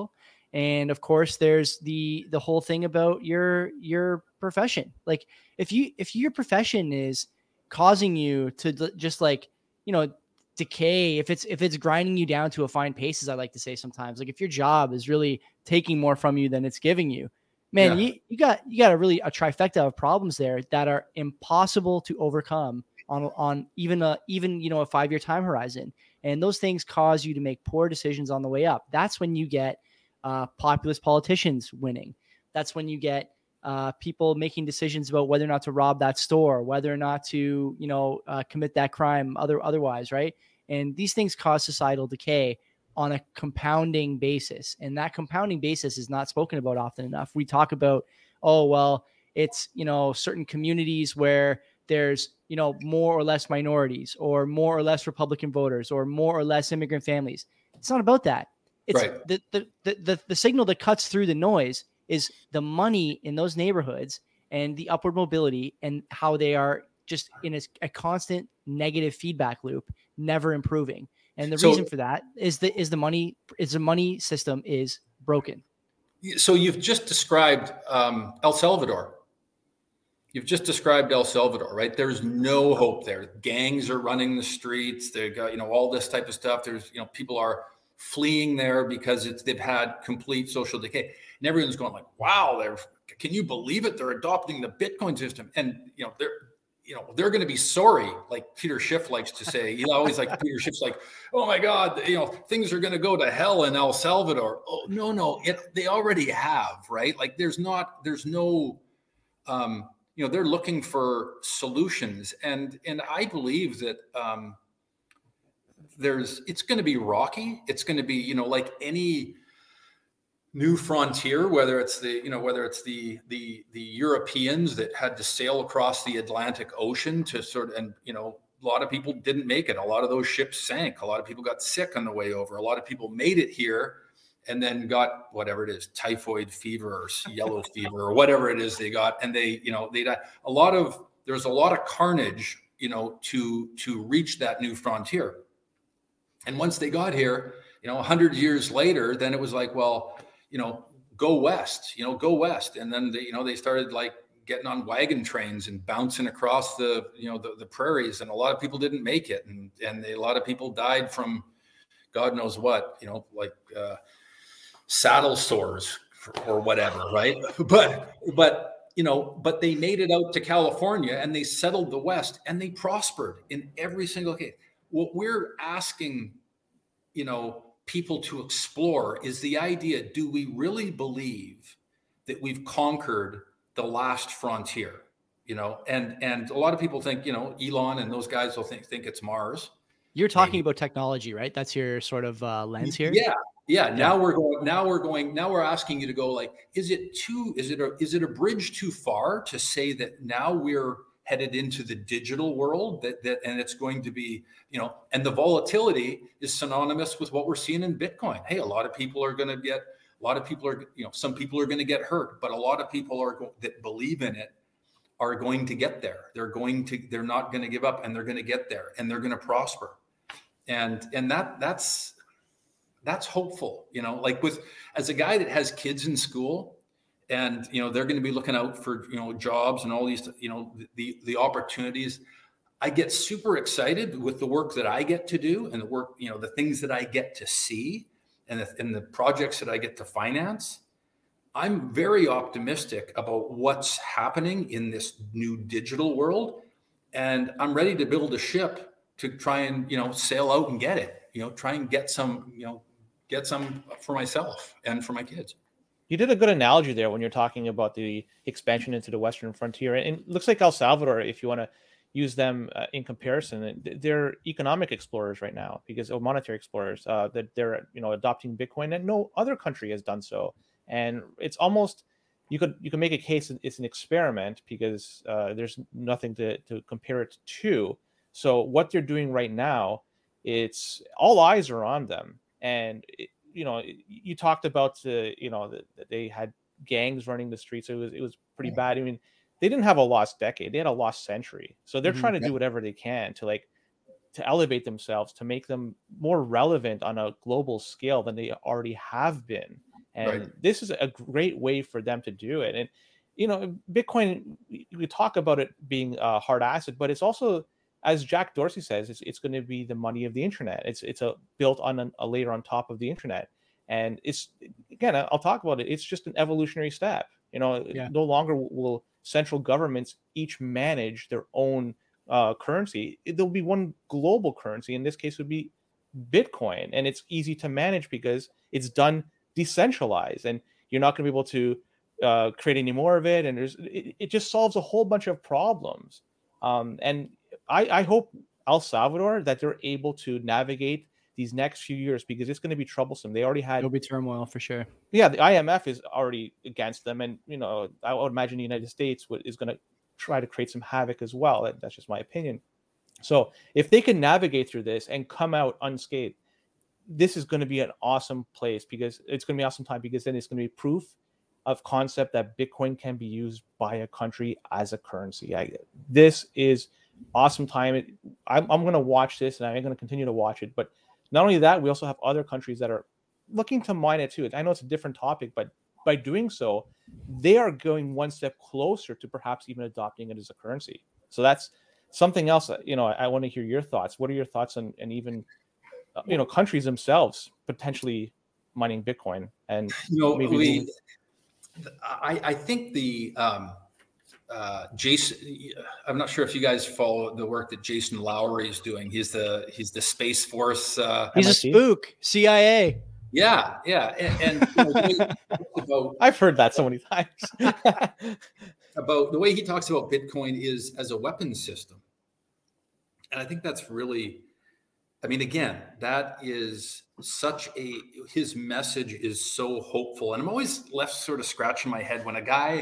S1: And of course, there's the whole thing about your profession. Like if your profession is causing you to just like, decay, if it's grinding you down to a fine pace, as I like to say sometimes, like if your job is really taking more from you than it's giving you, man, you got a trifecta of problems there that are impossible to overcome on even a 5-year time horizon. And those things cause you to make poor decisions on the way up. That's when you get populist politicians winning. That's when you get people making decisions about whether or not to rob that store, whether or not to, commit that crime otherwise, right? And these things cause societal decay on a compounding basis. And that compounding basis is not spoken about often enough. We talk about, oh, well, it's, certain communities where there's, more or less minorities or more or less Republican voters or more or less immigrant families. It's not about that. It's right. The signal that cuts through the noise is the money in those neighborhoods and the upward mobility and how they are just in a constant negative feedback loop, never improving. And the reason for that is the money system is broken.
S2: So you've just described El Salvador. You've just described El Salvador, right? There's no hope there. Gangs are running the streets. They got, all this type of stuff. There's, people are fleeing there because they've had complete social decay. And everyone's going like, wow, can you believe it? They're adopting the Bitcoin system. And, they're going to be sorry. Like Peter Schiff likes to say, Peter Schiff's like, oh my God, things are going to go to hell in El Salvador. Oh, no, they already have, right? Like they're looking for solutions. And I believe that it's going to be rocky. It's going to be, like any new frontier, whether it's the Europeans that had to sail across the Atlantic Ocean to a lot of people didn't make it. A lot of those ships sank. A lot of people got sick on the way over. A lot of people made it here and then got whatever it is, typhoid fever or yellow fever or whatever it is they got. And they died. There's a lot of carnage, to reach that new frontier. And once they got here, 100 years later, then it was like, well, go west. And then they started like getting on wagon trains and bouncing across the prairies. And a lot of people didn't make it. And a lot of people died from God knows what, saddle sores or whatever. Right. But they made it out to California and they settled the West and they prospered in every single case. What we're asking, people to explore is the idea, do we really believe that we've conquered the last frontier? And a lot of people think, Elon and those guys will think it's Mars.
S1: You're talking about technology, right? That's your sort of lens here.
S2: Yeah. Now we're asking you to go like, is it a bridge too far to say that now we're headed into the digital world and it's going to be, and the volatility is synonymous with what we're seeing in Bitcoin. Hey, some people are going to get hurt, but a lot of people that believe in it are going to get there. They're not going to give up and they're going to get there and they're going to prosper. And that's hopeful, like as a guy that has kids in school, and they're going to be looking out for jobs and all these the opportunities. I get super excited with the work that I get to do and the work the things that I get to see and the projects that I get to finance. I'm very optimistic about what's happening in this new digital world, and I'm ready to build a ship to try and sail out and get it. Try and get some for myself and for my kids.
S3: You did a good analogy there when you're talking about the expansion into the Western frontier. And it looks like El Salvador, if you want to use them in comparison, they're economic explorers right now monetary explorers that they're, adopting Bitcoin, and no other country has done so. And it's almost, you could make a case it's an experiment because there's nothing to compare it to. So what they're doing right now, it's all eyes are on them. And you talked about that they had gangs running the streets. So it was pretty bad. I mean, they didn't have a lost decade; they had a lost century. So they're trying to do whatever they can to elevate themselves, to make them more relevant on a global scale than they already have been. And this is a great way for them to do it. And, Bitcoin, we talk about it being a hard asset, but it's also, as Jack Dorsey says, it's going to be the money of the internet. It's built on a layer on top of the internet. And it's, again, I'll talk about it. It's just an evolutionary step. No longer will central governments each manage their own currency. There'll be one global currency. In this case, would be Bitcoin, and it's easy to manage because it's done decentralized, and you're not going to be able to create any more of it. And it just solves a whole bunch of problems. And I hope El Salvador, that they're able to navigate these next few years, because it's going to be troublesome. They already had,
S1: it'll be turmoil for sure.
S3: Yeah, the IMF is already against them, and I would imagine the United States is going to try to create some havoc as well. That's just my opinion. So if they can navigate through this and come out unscathed, this is going to be an awesome place, because it's going to be an awesome time, because then it's going to be proof of concept that Bitcoin can be used by a country as a currency. This is awesome time. I'm going to watch this, and I'm going to continue to watch it. But not only that, we also have other countries that are looking to mine it too. I know it's a different topic, but by doing so, they are going one step closer to perhaps even adopting it as a currency. So that's something else. I want to hear your thoughts. What are your thoughts on, and even countries themselves potentially mining Bitcoin? And
S2: I think the Jason, I'm not sure if you guys follow the work that Jason Lowery is doing. He's the Space Force.
S1: He's a spook, CIA.
S2: Yeah. And
S3: I've heard that so many times.
S2: About the way he talks about Bitcoin is as a weapons system. And I think that's really, again, that is his message is so hopeful. And I'm always left sort of scratching my head when a guy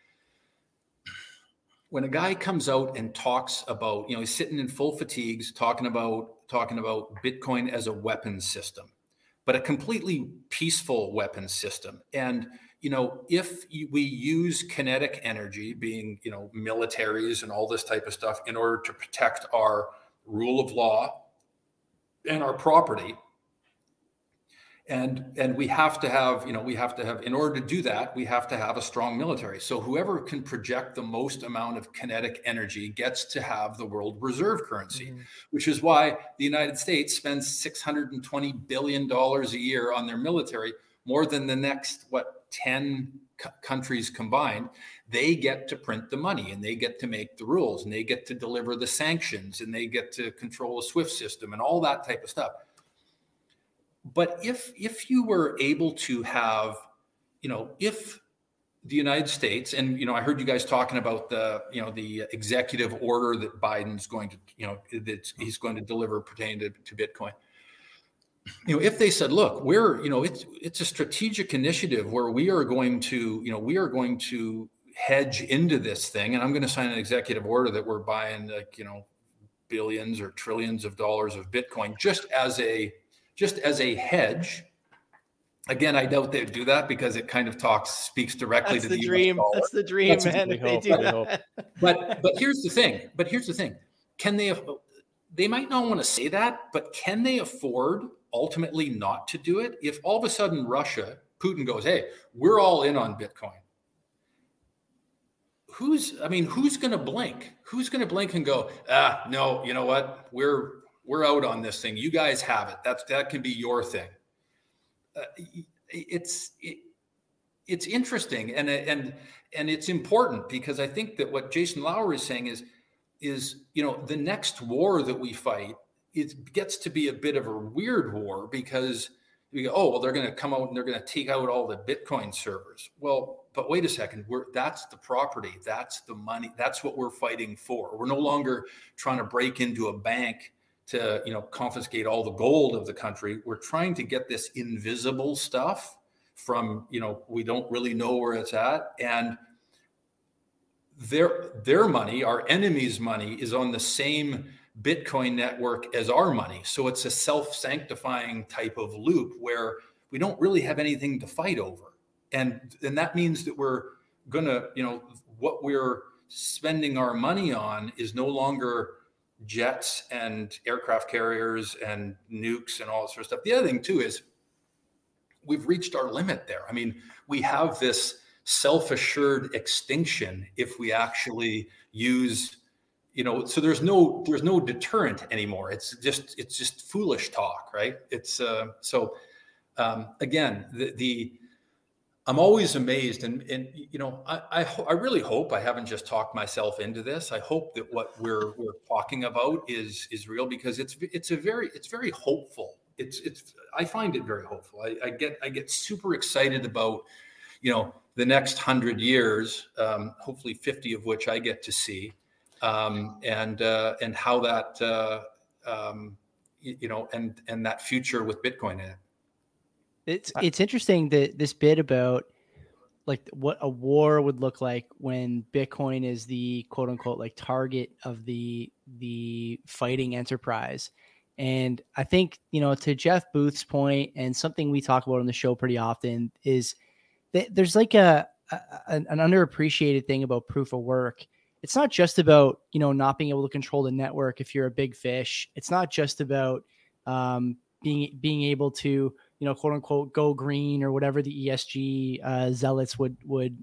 S2: comes out and talks about, he's sitting in full fatigues talking about Bitcoin as a weapons system, but a completely peaceful weapons system. And, if we use kinetic energy, being, militaries and all this type of stuff, in order to protect our rule of law and our property, and we have to have, in order to do that, we have to have a strong military. So whoever can project the most amount of kinetic energy gets to have the world reserve currency, which is why the United States spends $620 billion a year on their military, more than the next, 10 countries combined. They get to print the money, and they get to make the rules, and they get to deliver the sanctions, and they get to control a SWIFT system and all that type of stuff. But if you were able to have, if the United States, and, I heard you guys talking about the executive order that Biden's going to, that he's going to deliver pertaining to Bitcoin. If they said, look, we're, it's a strategic initiative where we are going to hedge into this thing, and I'm going to sign an executive order that we're buying, billions or trillions of dollars of Bitcoin just as a hedge. Again, I doubt they'd do that, because it kind of speaks directly to the
S1: dream.
S2: US dollar.
S1: That's the dream, man. If they do that.
S2: But here's the thing. Can they might not want to say that, but can they afford ultimately not to do it? If all of a sudden Putin goes, hey, we're all in on Bitcoin. Who's going to blink? Who's going to blink and go, no, you know what? We're out on this thing. You guys have it. That can be your thing. It's interesting, and it's important, because I think that what Jason Lowery is saying is the next war that we fight, it gets to be a bit of a weird war, because we go, oh, well, they're going to come out and they're going to take out all the Bitcoin servers. Well, but wait a second, that's the property, that's the money, that's what we're fighting for. We're no longer trying to break into a bank to confiscate all the gold of the country. We're trying to get this invisible stuff from we don't really know where it's at, and their money, our enemies' money, is on the same Bitcoin network as our money. So it's a self-sanctifying type of loop where we don't really have anything to fight over, and that means that we're gonna what we're spending our money on is no longer jets and aircraft carriers and nukes and all that sort of stuff. The other thing too is we've reached our limit there. I mean, we have this self-assured extinction if we actually use, so there's no deterrent anymore. It's just foolish talk, right? It's again, I'm always amazed, and I really hope I haven't just talked myself into this. I hope that what we're talking about is real, because it's very hopeful. I find it very hopeful. I get super excited about, the next 100 years, hopefully 50 of which I get to see, and how that and that future with Bitcoin in it.
S1: It's interesting that this bit about like what a war would look like when Bitcoin is the quote unquote like target of the fighting enterprise. And I think, to Jeff Booth's point, and something we talk about on the show pretty often, is that there's like an underappreciated thing about proof of work. It's not just about, not being able to control the network if you're a big fish. It's not just about being able to, quote unquote, go green, or whatever the ESG zealots would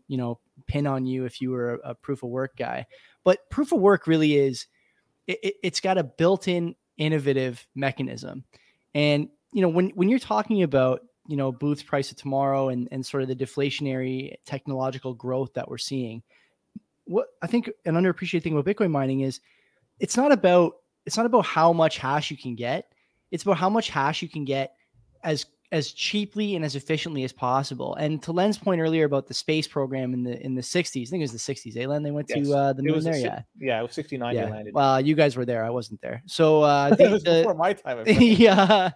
S1: pin on you if you were a proof of work guy. But proof of work really is, it's got a built-in innovative mechanism. And, when you're talking about, Booth's price of tomorrow and sort of the deflationary technological growth that we're seeing, what I think an underappreciated thing about Bitcoin mining is it's not about how much hash you can get. It's about how much hash you can get as cheaply and as efficiently as possible. And to Len's point earlier about the space program in the 60s, I think it was the 60s, Len? They went to the moon there,
S3: Yeah, it was 69 they landed.
S1: Well, you guys were there. I wasn't there. So
S3: it was before my time.
S1: Yeah.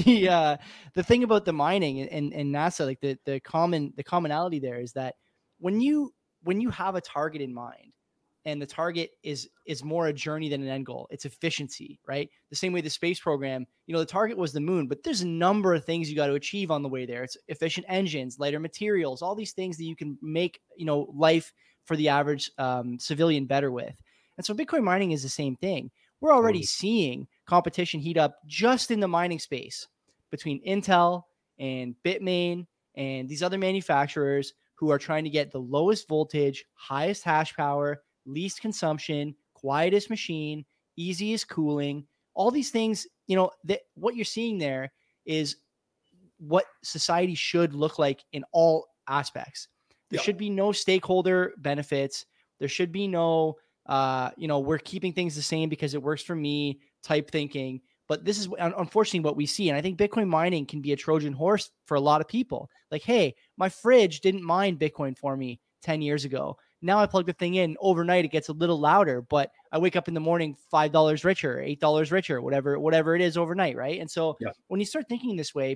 S1: The thing about the mining and NASA, like the commonality there is that when you have a target in mind, and the target is more a journey than an end goal, it's efficiency, right? The same way the space program, the target was the moon, but there's a number of things you got to achieve on the way there. It's efficient engines, lighter materials, all these things that you can make, life for the average civilian better with. And so Bitcoin mining is the same thing. We're already seeing competition heat up just in the mining space between Intel and Bitmain and these other manufacturers who are trying to get the lowest voltage, highest hash power, least consumption, quietest machine, easiest cooling, all these things. That what you're seeing there is what society should look like in all aspects. There should be no stakeholder benefits. There should be no, we're keeping things the same because it works for me type thinking. But this is unfortunately what we see. And I think Bitcoin mining can be a Trojan horse for a lot of people. Like, hey, my fridge didn't mine Bitcoin for me 10 years ago. Now I plug the thing in, overnight it gets a little louder, but I wake up in the morning $5 richer, $8 richer, whatever it is overnight, right? And so when you start thinking this way,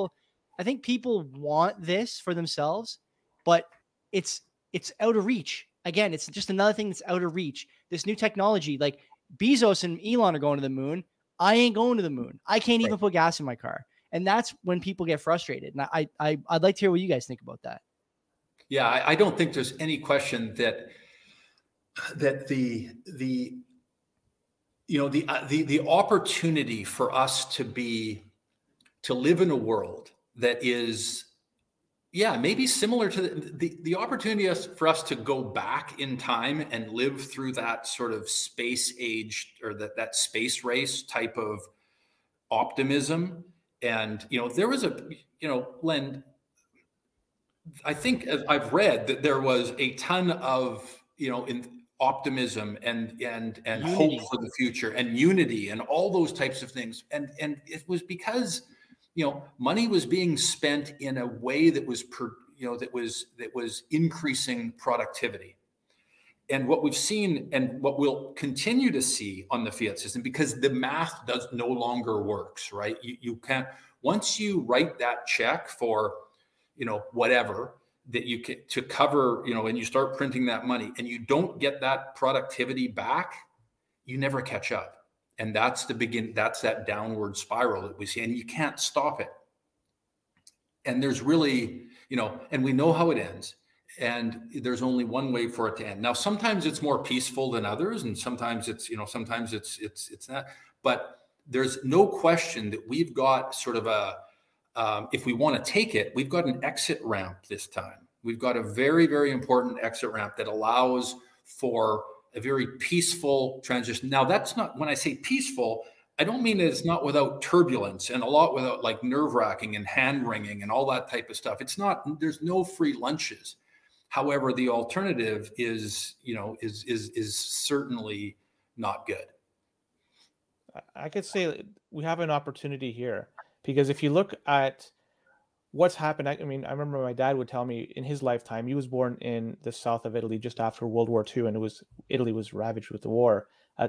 S1: I think people want this for themselves, but it's out of reach. Again, it's just another thing that's out of reach. This new technology, like Bezos and Elon are going to the moon. I ain't going to the moon. I can't even put gas in my car. And that's when people get frustrated. And I'd like to hear what you guys think about that.
S2: Yeah, I don't think there's any question that the opportunity for us to live in a world that is, maybe similar to the opportunity for us to go back in time and live through that sort of space age, or that space race type of optimism. And, there was Len, I think I've read that there was a ton of, in optimism and hope for the future and unity and all those types of things. And it was because, money was being spent in a way that was, that was increasing productivity. And what we've seen and what we'll continue to see on the fiat system, because the math no longer works, right? You can't, once you write that check for, whatever that you can to cover, and you start printing that money and you don't get that productivity back, you never catch up. And that's that downward spiral that we see, and you can't stop it. And there's really, and we know how it ends, and there's only one way for it to end. Now, sometimes it's more peaceful than others, and sometimes it's, sometimes it's not, but there's no question that we've got sort of a if we want to take it, we've got an exit ramp this time. We've got a very, very important exit ramp that allows for a very peaceful transition. Now, that's not, when I say peaceful, I don't mean that it's not without turbulence and a lot without like nerve wracking and hand wringing and all that type of stuff. It's not, there's no free lunches. However, the alternative is, is certainly not good.
S3: I could say we have an opportunity here, because if you look at what's happened, I mean, I remember my dad would tell me in his lifetime, he was born in the south of Italy just after World War II, and Italy was ravaged with the war.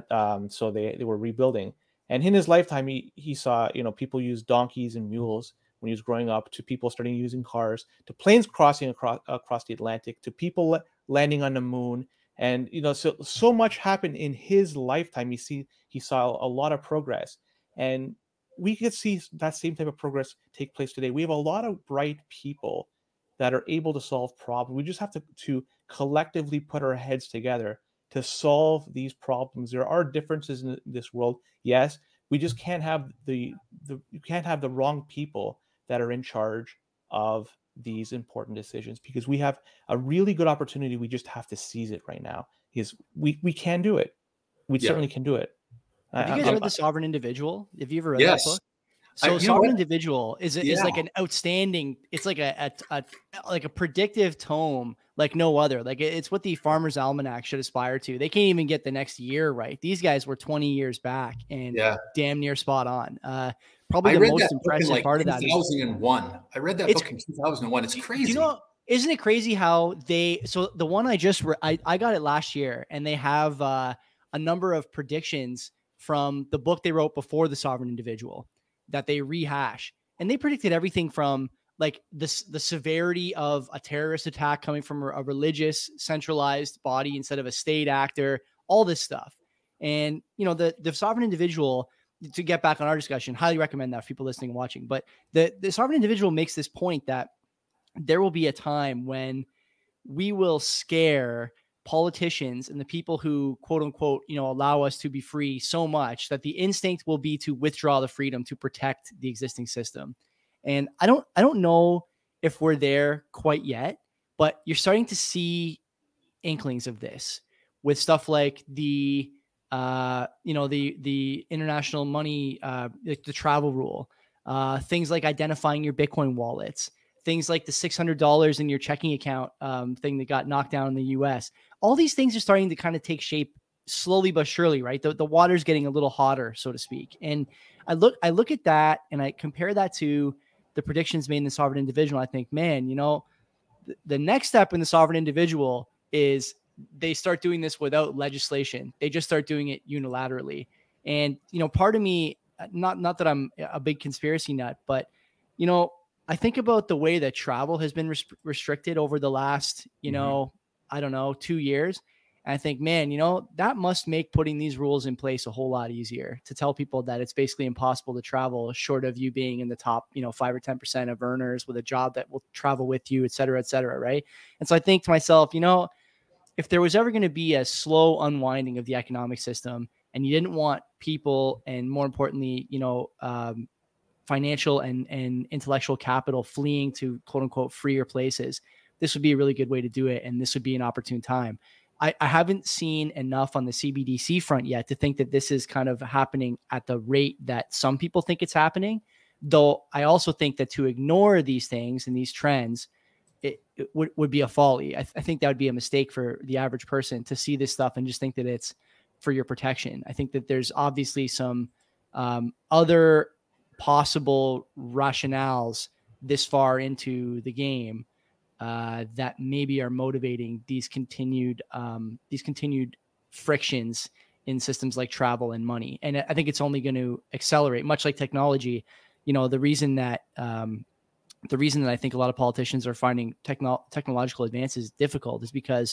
S3: So they were rebuilding. And in his lifetime, he saw, people use donkeys and mules when he was growing up, to people starting using cars, to planes crossing across the Atlantic, to people landing on the moon. And, so much happened in his lifetime. He saw a lot of progress. And we could see that same type of progress take place today. We have a lot of bright people that are able to solve problems. We just have to collectively put our heads together to solve these problems. There are differences in this world. Yes, we just can't have you can't have the wrong people that are in charge of these important decisions, because we have a really good opportunity. We just have to seize it right now, because we can do it. We certainly can do it.
S1: Have you guys read The Sovereign Individual? Have you ever read
S2: yes.
S1: that book? So Sovereign Individual is like an outstanding, it's like a predictive tome like no other. Like it's what the Farmer's Almanac should aspire to. They can't even get the next year right. These guys were 20 years back and damn near spot on. Probably the most impressive part of that.
S2: 2001. I read that book in 2001. It's crazy.
S1: Isn't it crazy how so the one I just I got it last year, and they have a number of predictions from the book they wrote before The Sovereign Individual that they rehash. And they predicted everything from like the severity of a terrorist attack coming from a religious centralized body instead of a state actor, all this stuff. And, the Sovereign Individual, to get back on our discussion, highly recommend that for people listening and watching. But the Sovereign Individual makes this point that there will be a time when we will scare politicians and the people who quote unquote, allow us to be free so much that the instinct will be to withdraw the freedom to protect the existing system. And I don't know if we're there quite yet, but you're starting to see inklings of this with stuff like the international money, like the travel rule, things like identifying your Bitcoin wallets, things like the $600 in your checking account thing that got knocked down in the US. All these things are starting to kind of take shape slowly but surely, right? The water's getting a little hotter, so to speak. And I look at that and I compare that to the predictions made in The Sovereign Individual. I think, man, the next step in The Sovereign Individual is they start doing this without legislation. They just start doing it unilaterally. And, part of me, not that I'm a big conspiracy nut, but, I think about the way that travel has been restricted over the last, I don't know, 2 years. And I think, man, that must make putting these rules in place a whole lot easier to tell people that it's basically impossible to travel short of you being in the top, 5 or 10% of earners with a job that will travel with you, et cetera, right? And so I think to myself, if there was ever going to be a slow unwinding of the economic system and you didn't want people and more importantly, financial and intellectual capital fleeing to quote unquote freer places, this would be a really good way to do it. And this would be an opportune time. I haven't seen enough on the CBDC front yet to think that this is kind of happening at the rate that some people think it's happening. Though I also think that to ignore these things and these trends, it would be a folly. I think that would be a mistake for the average person to see this stuff and just think that it's for your protection. I think that there's obviously some other possible rationales this far into the game that maybe are motivating these continued frictions in systems like travel and money. And I think it's only going to accelerate, much like technology. The reason that I think a lot of politicians are finding technological advances difficult is because,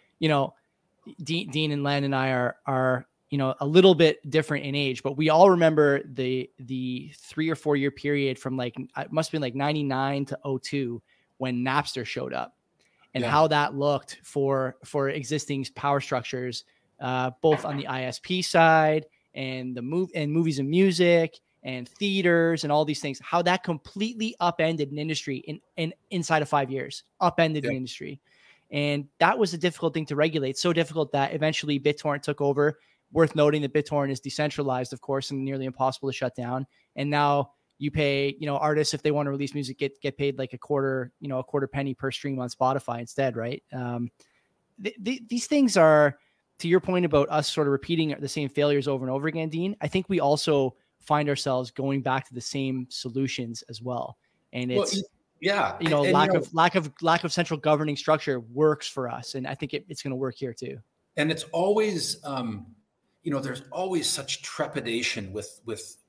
S1: Dean and Len and I are a little bit different in age, but we all remember the 3 or 4 year period from it must have been like 99 to 02 when Napster showed up and how that looked for existing power structures, both on the ISP side and movies and music and theaters and all these things, how that completely upended an industry in inside of 5 years, upended an industry. And that was a difficult thing to regulate. So difficult that eventually BitTorrent took over. Worth noting that BitTorrent is decentralized, of course, and nearly impossible to shut down. And now you pay, artists, if they want to release music, get paid like a quarter penny per stream on Spotify instead, right? These things are, to your point about us sort of repeating the same failures over and over again, Dean. I think we also find ourselves going back to the same solutions as well. And it's lack of central governing structure works for us, and I think it's going to work here too.
S2: And it's always there's always such trepidation with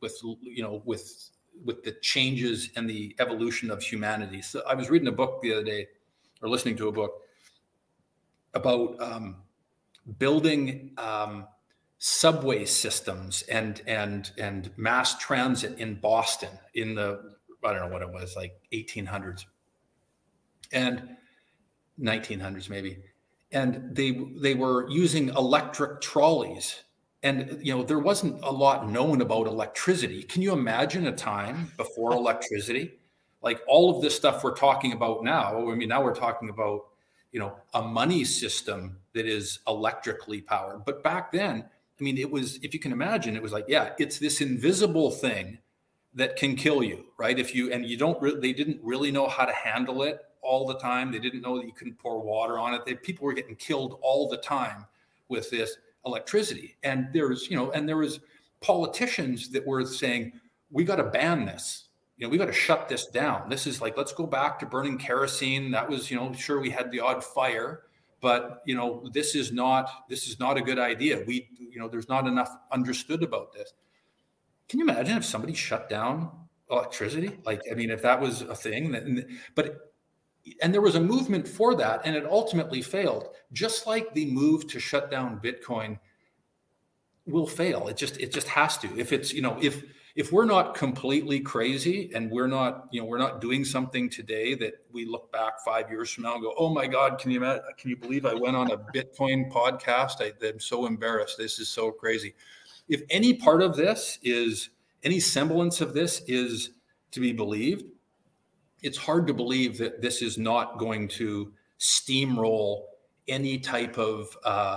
S2: the changes and the evolution of humanity. So I was reading a book the other day, or listening to a book about building subway systems and mass transit in Boston in the, I don't know what it was, like 1800s and 1900s maybe. And they were using electric trolleys. And, there wasn't a lot known about electricity. Can you imagine a time before electricity? Like all of this stuff we're talking about now, I mean, now we're talking about, a money system that is electrically powered. But back then, I mean, it was, if you can imagine, it was like, it's this invisible thing that can kill you, right? They didn't really know how to handle it all the time. They didn't know that you couldn't pour water on it. People were getting killed all the time with this electricity. And there was politicians that were saying, we got to ban this. We got to shut this down. This is like, let's go back to burning kerosene. That was, sure, we had the odd fire, but this is not a good idea. There's not enough understood about this. Can you imagine if somebody shut down electricity? Like, I mean, if that was a thing, and there was a movement for that, and it ultimately failed. Just like the move to shut down Bitcoin will fail. It just has to. If it's, if we're not completely crazy and we're not doing something today that we look back 5 years from now and go, oh my God, can you believe I went on a Bitcoin podcast? I'm so embarrassed. This is so crazy. If any part of this is, any semblance of this is to be believed, it's hard to believe that this is not going to steamroll any type of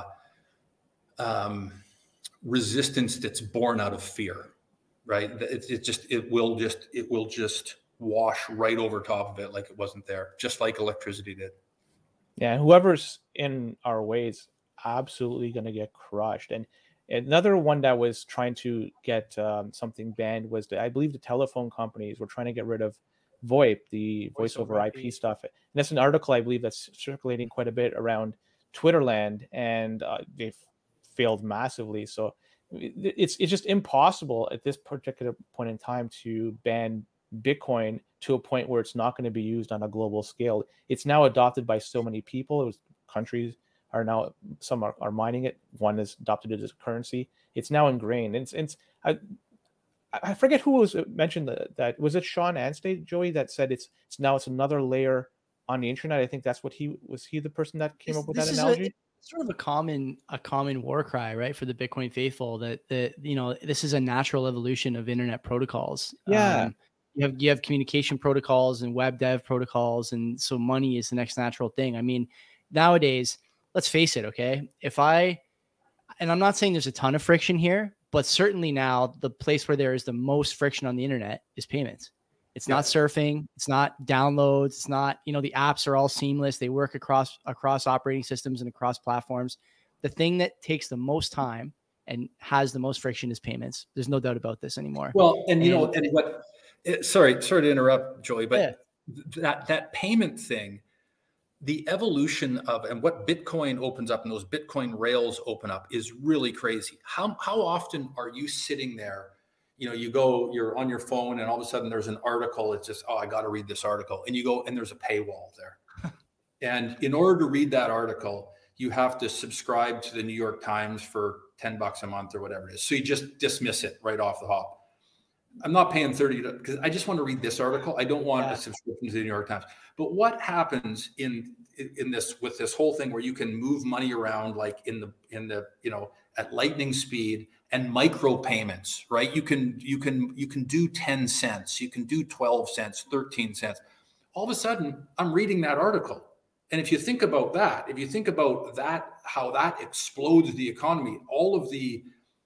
S2: resistance that's born out of fear, right? It will just wash right over top of it like it wasn't there, just like electricity did.
S3: Yeah, whoever's in our way is absolutely going to get crushed. And another one that was trying to get something banned was, I believe, the telephone companies were trying to get rid of VoIP, the voice over IP stuff. And that's an article, I believe, that's circulating quite a bit around Twitterland, and they've failed massively. So it's just impossible at this particular point in time to ban Bitcoin to a point where it's not going to be used on a global scale. It's now adopted by so many people. Countries are now, some are mining it. One has adopted it as a currency. It's now ingrained. I forget who was mentioned that was it Sean Anstey, Joey, that said it's another layer on the internet. I think that's what was he the person that came up with that analogy?
S1: It's sort of a common war cry, right, for the Bitcoin faithful, that this is a natural evolution of internet protocols.
S3: Yeah.
S1: You have communication protocols and web dev protocols, and so money is the next natural thing. I mean, nowadays, let's face it, okay? And I'm not saying there's a ton of friction here, but certainly now the place where there is the most friction on the internet is payments. It's not surfing. It's not downloads. It's not, the apps are all seamless. They work across operating systems and across platforms. The thing that takes the most time and has the most friction is payments. There's no doubt about this anymore.
S2: Well, sorry to interrupt, Joey, but that payment thing, the evolution of, and what Bitcoin opens up and those Bitcoin rails open up is really crazy. How often are you sitting there, you're on your phone and all of a sudden there's an article. It's just, I got to read this article. And you go and there's a paywall there. And in order to read that article, you have to subscribe to the New York Times for $10 a month or whatever it is. So you just dismiss it right off the hop. I'm not paying $30 because I just want to read this article. I don't want a subscription to the New York Times. But what happens in this, with this whole thing where you can move money around like in the at lightning speed, and micro payments, right? You can do 10 cents, you can do 12 cents, 13 cents. All of a sudden, I'm reading that article. And if you think about that, how that explodes the economy, all of the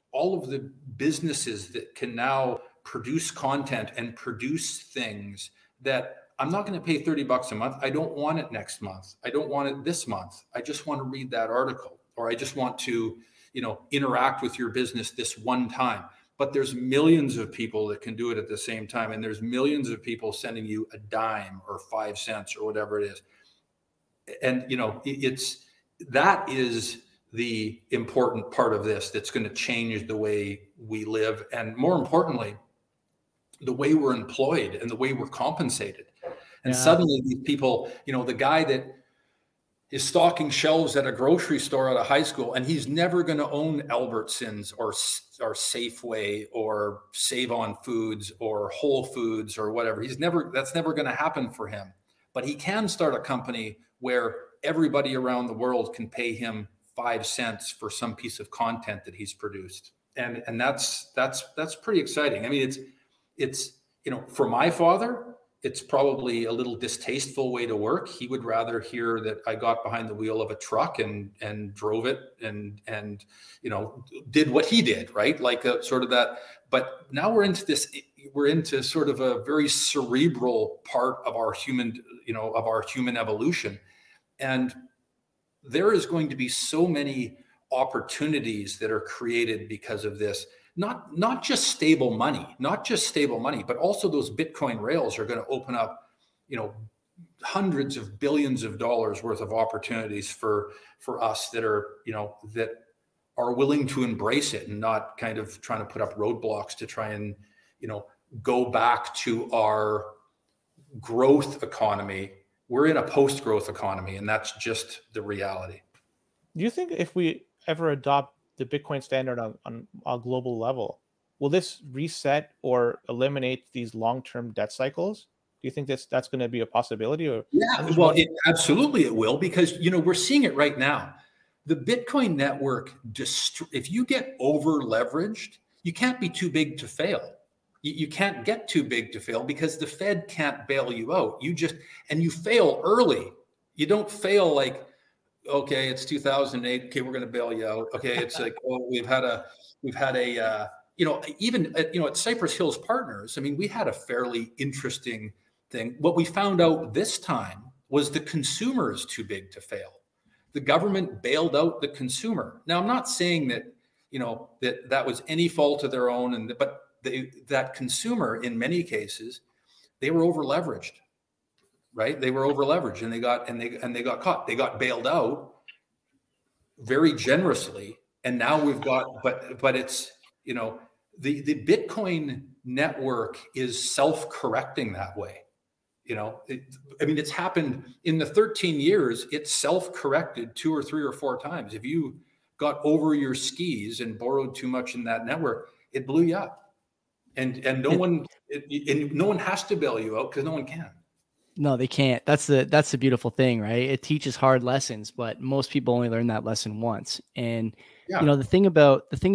S2: businesses that can now produce content and produce things that I'm not going to pay $30 a month. I don't want it next month. I don't want it this month. I just want to read that article, or I just want to, interact with your business this one time. But there's millions of people that can do it at the same time. And there's millions of people sending you a dime or 5 cents or whatever it is. And, that is the important part of this that's going to change the way we live. And more importantly, the way we're employed and the way we're compensated. And suddenly these people, the guy that is stocking shelves at a grocery store at a high school, and he's never going to own Albertsons or Safeway or Save On Foods or Whole Foods or whatever. That's never going to happen for him. But he can start a company where everybody around the world can pay him 5 cents for some piece of content that he's produced. And that's pretty exciting. I mean, it's for my father, it's probably a little distasteful way to work. He would rather hear that I got behind the wheel of a truck and drove it and did what he did, right? Like sort of that. But now we're into sort of a very cerebral part of our human evolution. And there is going to be so many opportunities that are created because of this. Not just stable money, but also those Bitcoin rails are going to open up, hundreds of billions of dollars worth of opportunities for us that are willing to embrace it and not kind of trying to put up roadblocks to try and, go back to our growth economy. We're in a post-growth economy, and that's just the reality.
S3: Do you think if we ever adopt the Bitcoin standard on a global level, will this reset or eliminate these long-term debt cycles? Do you think that's going to be a possibility? Or
S2: absolutely it will, because we're seeing it right now. The Bitcoin network, if you get over leveraged, you can't be too big to fail. You can't get too big to fail because the Fed can't bail you out. You fail early. You don't fail like, okay, it's 2008. Okay, we're going to bail you out. Okay, it's like, oh, we've had a even at Cypress Hills Partners. I mean, we had a fairly interesting thing. What we found out this time was the consumer is too big to fail. The government bailed out the consumer. Now, I'm not saying that that was any fault of their own, but that consumer, in many cases, they were over leveraged. Right, they were over leveraged, and they got caught. They got bailed out very generously, and now we've got. But it's the Bitcoin network is self-correcting that way. It's happened in the 13 years. It's self-corrected 2 or 3 or 4 times. If you got over your skis and borrowed too much in that network, it blew you up, and no one has to bail you out because no one can.
S1: No, they can't. That's the beautiful thing, right? It teaches hard lessons, but most people only learn that lesson once. And the thing about this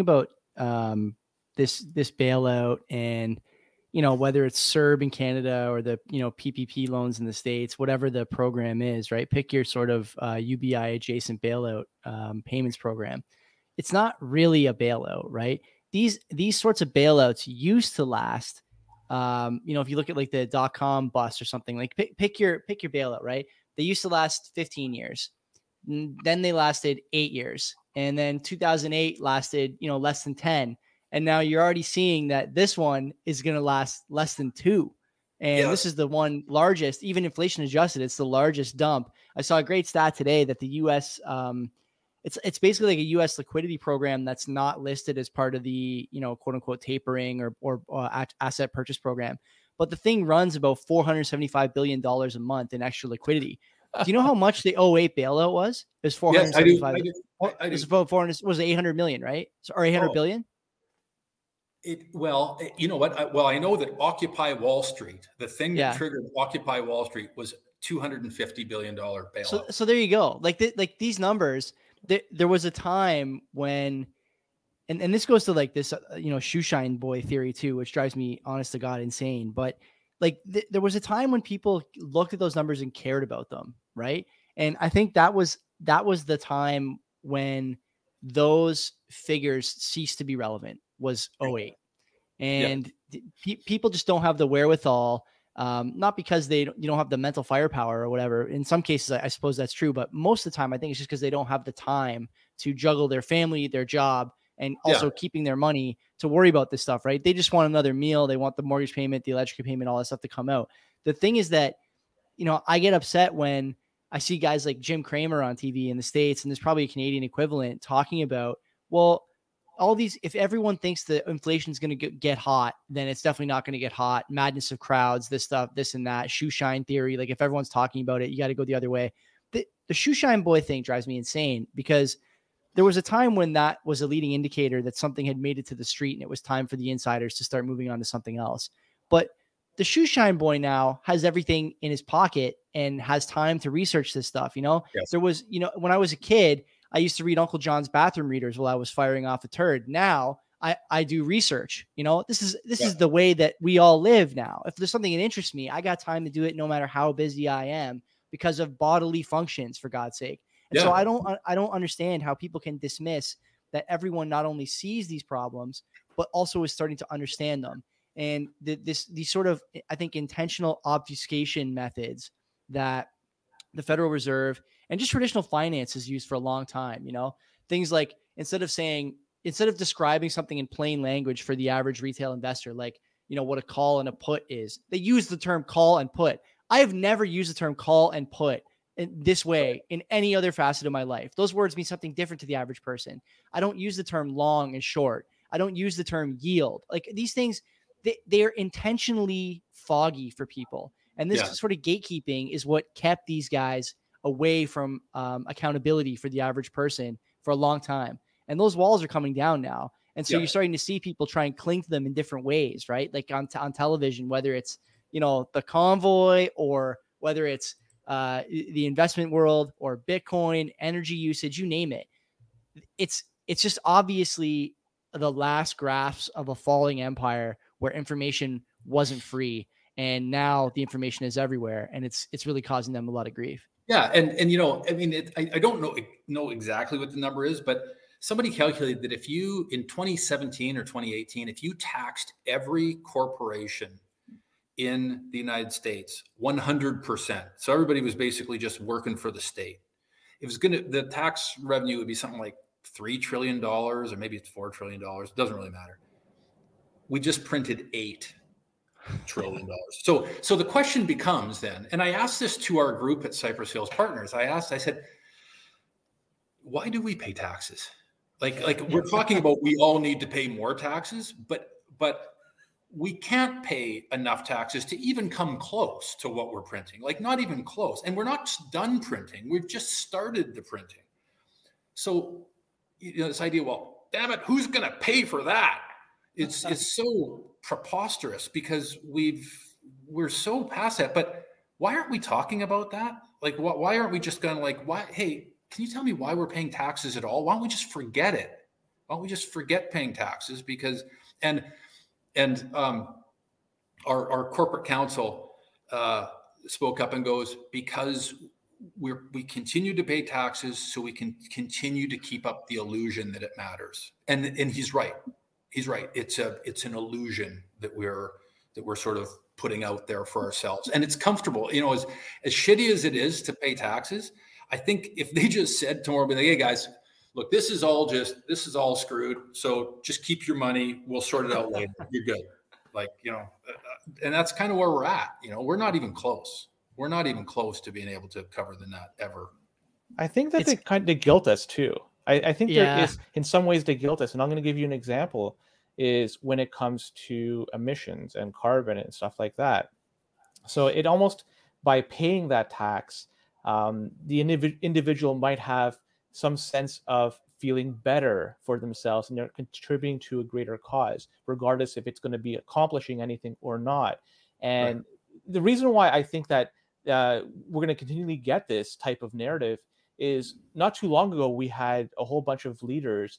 S1: bailout, and whether it's CERB in Canada or the PPP loans in the States, whatever the program is, right? Pick your sort of UBI adjacent bailout payments program. It's not really a bailout, right? These sorts of bailouts used to last. If you look at like the .com bust or something, like pick your bailout, right? They used to last 15 years. Then they lasted 8 years. And then 2008 lasted, less than 10. And now you're already seeing that this one is going to last less than 2. And This is the one largest, even inflation adjusted, it's the largest dump. I saw a great stat today that the U.S., it's basically like a U.S. liquidity program that's not listed as part of the, quote unquote tapering or asset purchase program. But the thing runs about $475 billion a month in extra liquidity. Do you know how much the 08 bailout was? It was 475.
S2: Yes, I do.
S1: It was about 400. Was it 800 million, right? Or 800 billion?
S2: You know what? I know that Occupy Wall Street, the thing that triggered Occupy Wall Street, was $250 billion bailout.
S1: So there you go. Like these numbers. There was a time when, and this goes to like this, shoe shine boy theory too, which drives me honest to God insane. But like there was a time when people looked at those numbers and cared about them. Right. And I think that was the time when those figures ceased to be relevant, was 2008. And people just don't have the wherewithal, not because you don't have the mental firepower or whatever. In some cases, I suppose that's true, but most of the time I think it's just because they don't have the time to juggle their family, their job, and also keeping their money to worry about this stuff, right? They just want another meal. They want the mortgage payment, the electric payment, all that stuff to come out. The thing is that, I get upset when I see guys like Jim Cramer on TV in the States, and there's probably a Canadian equivalent, talking about, well, all these, if everyone thinks that inflation is going to get hot, then it's definitely not going to get hot. Madness of crowds, this stuff, this and that, shoe shine theory. Like if everyone's talking about it, you got to go the other way. The shoe shine boy thing drives me insane, because there was a time when that was a leading indicator that something had made it to the street and it was time for the insiders to start moving on to something else. But the shoe shine boy now has everything in his pocket and has time to research this stuff. There was, when I was a kid, I used to read Uncle John's Bathroom Readers while I was firing off a turd. Now I do research. This is the way that we all live now. If there's something that interests me, I got time to do it no matter how busy I am, because of bodily functions, for God's sake. And so I don't understand how people can dismiss that everyone not only sees these problems, but also is starting to understand them. And these sort of, I think, intentional obfuscation methods that the Federal Reserve and just traditional finance has used for a long time, things like, instead of describing something in plain language for the average retail investor, like, what a call and a put is, they use the term call and put. I have never used the term call and put in this way in any other facet of my life. Those words mean something different to the average person. I don't use the term long and short. I don't use the term yield. Like these things, they're intentionally foggy for people. And this sort of gatekeeping is what kept these guys away from accountability for the average person for a long time. And those walls are coming down now. And so you're starting to see people try and cling to them in different ways, right? Like on television, whether it's, the convoy, or whether it's the investment world, or Bitcoin, energy usage, you name it. It's just obviously the last grasp of a falling empire where information wasn't free. And now the information is everywhere, and it's really causing them a lot of grief.
S2: Yeah. And I mean, I don't know exactly what the number is, but somebody calculated that if you, in 2017 or 2018, if you taxed every corporation in the United States 100%, so everybody was basically just working for the state, the tax revenue would be something like $3 trillion, or maybe it's $4 trillion. It doesn't really matter. We just printed $8 trillion. So the question becomes then, and I asked this to our group at Cypress Hills Partners. I said, why do we pay taxes? Like we're talking about, we all need to pay more taxes, but we can't pay enough taxes to even come close to what we're printing, like not even close. And we're not done printing. We've just started the printing. So, this idea, well, damn it, who's going to pay for that? It's so preposterous, because we're so past that. But why aren't we talking about that? Like, why aren't we just going like, why? Hey, can you tell me why we're paying taxes at all? Why don't we just forget it? Why don't we just forget paying taxes? Because our corporate counsel spoke up and goes, because we continue to pay taxes so we can continue to keep up the illusion that it matters. And he's right. He's right. It's an illusion that we're sort of putting out there for ourselves. And it's comfortable, as shitty as it is to pay taxes. I think if they just said tomorrow, be like, hey guys, look, this is all screwed. So just keep your money. We'll sort it out later. You're good. Like, and that's kind of where we're at. We're not even close. We're not even close to being able to cover the net ever.
S3: I think that they kind of guilt us too. I think there is, in some ways, they guilt us. And I'm going to give you an example, is when it comes to emissions and carbon and stuff like that. So it almost, by paying that tax, the individual might have some sense of feeling better for themselves, and they're contributing to a greater cause, regardless if it's going to be accomplishing anything or not. And the reason why I think that we're going to continually get this type of narrative is, not too long ago, we had a whole bunch of leaders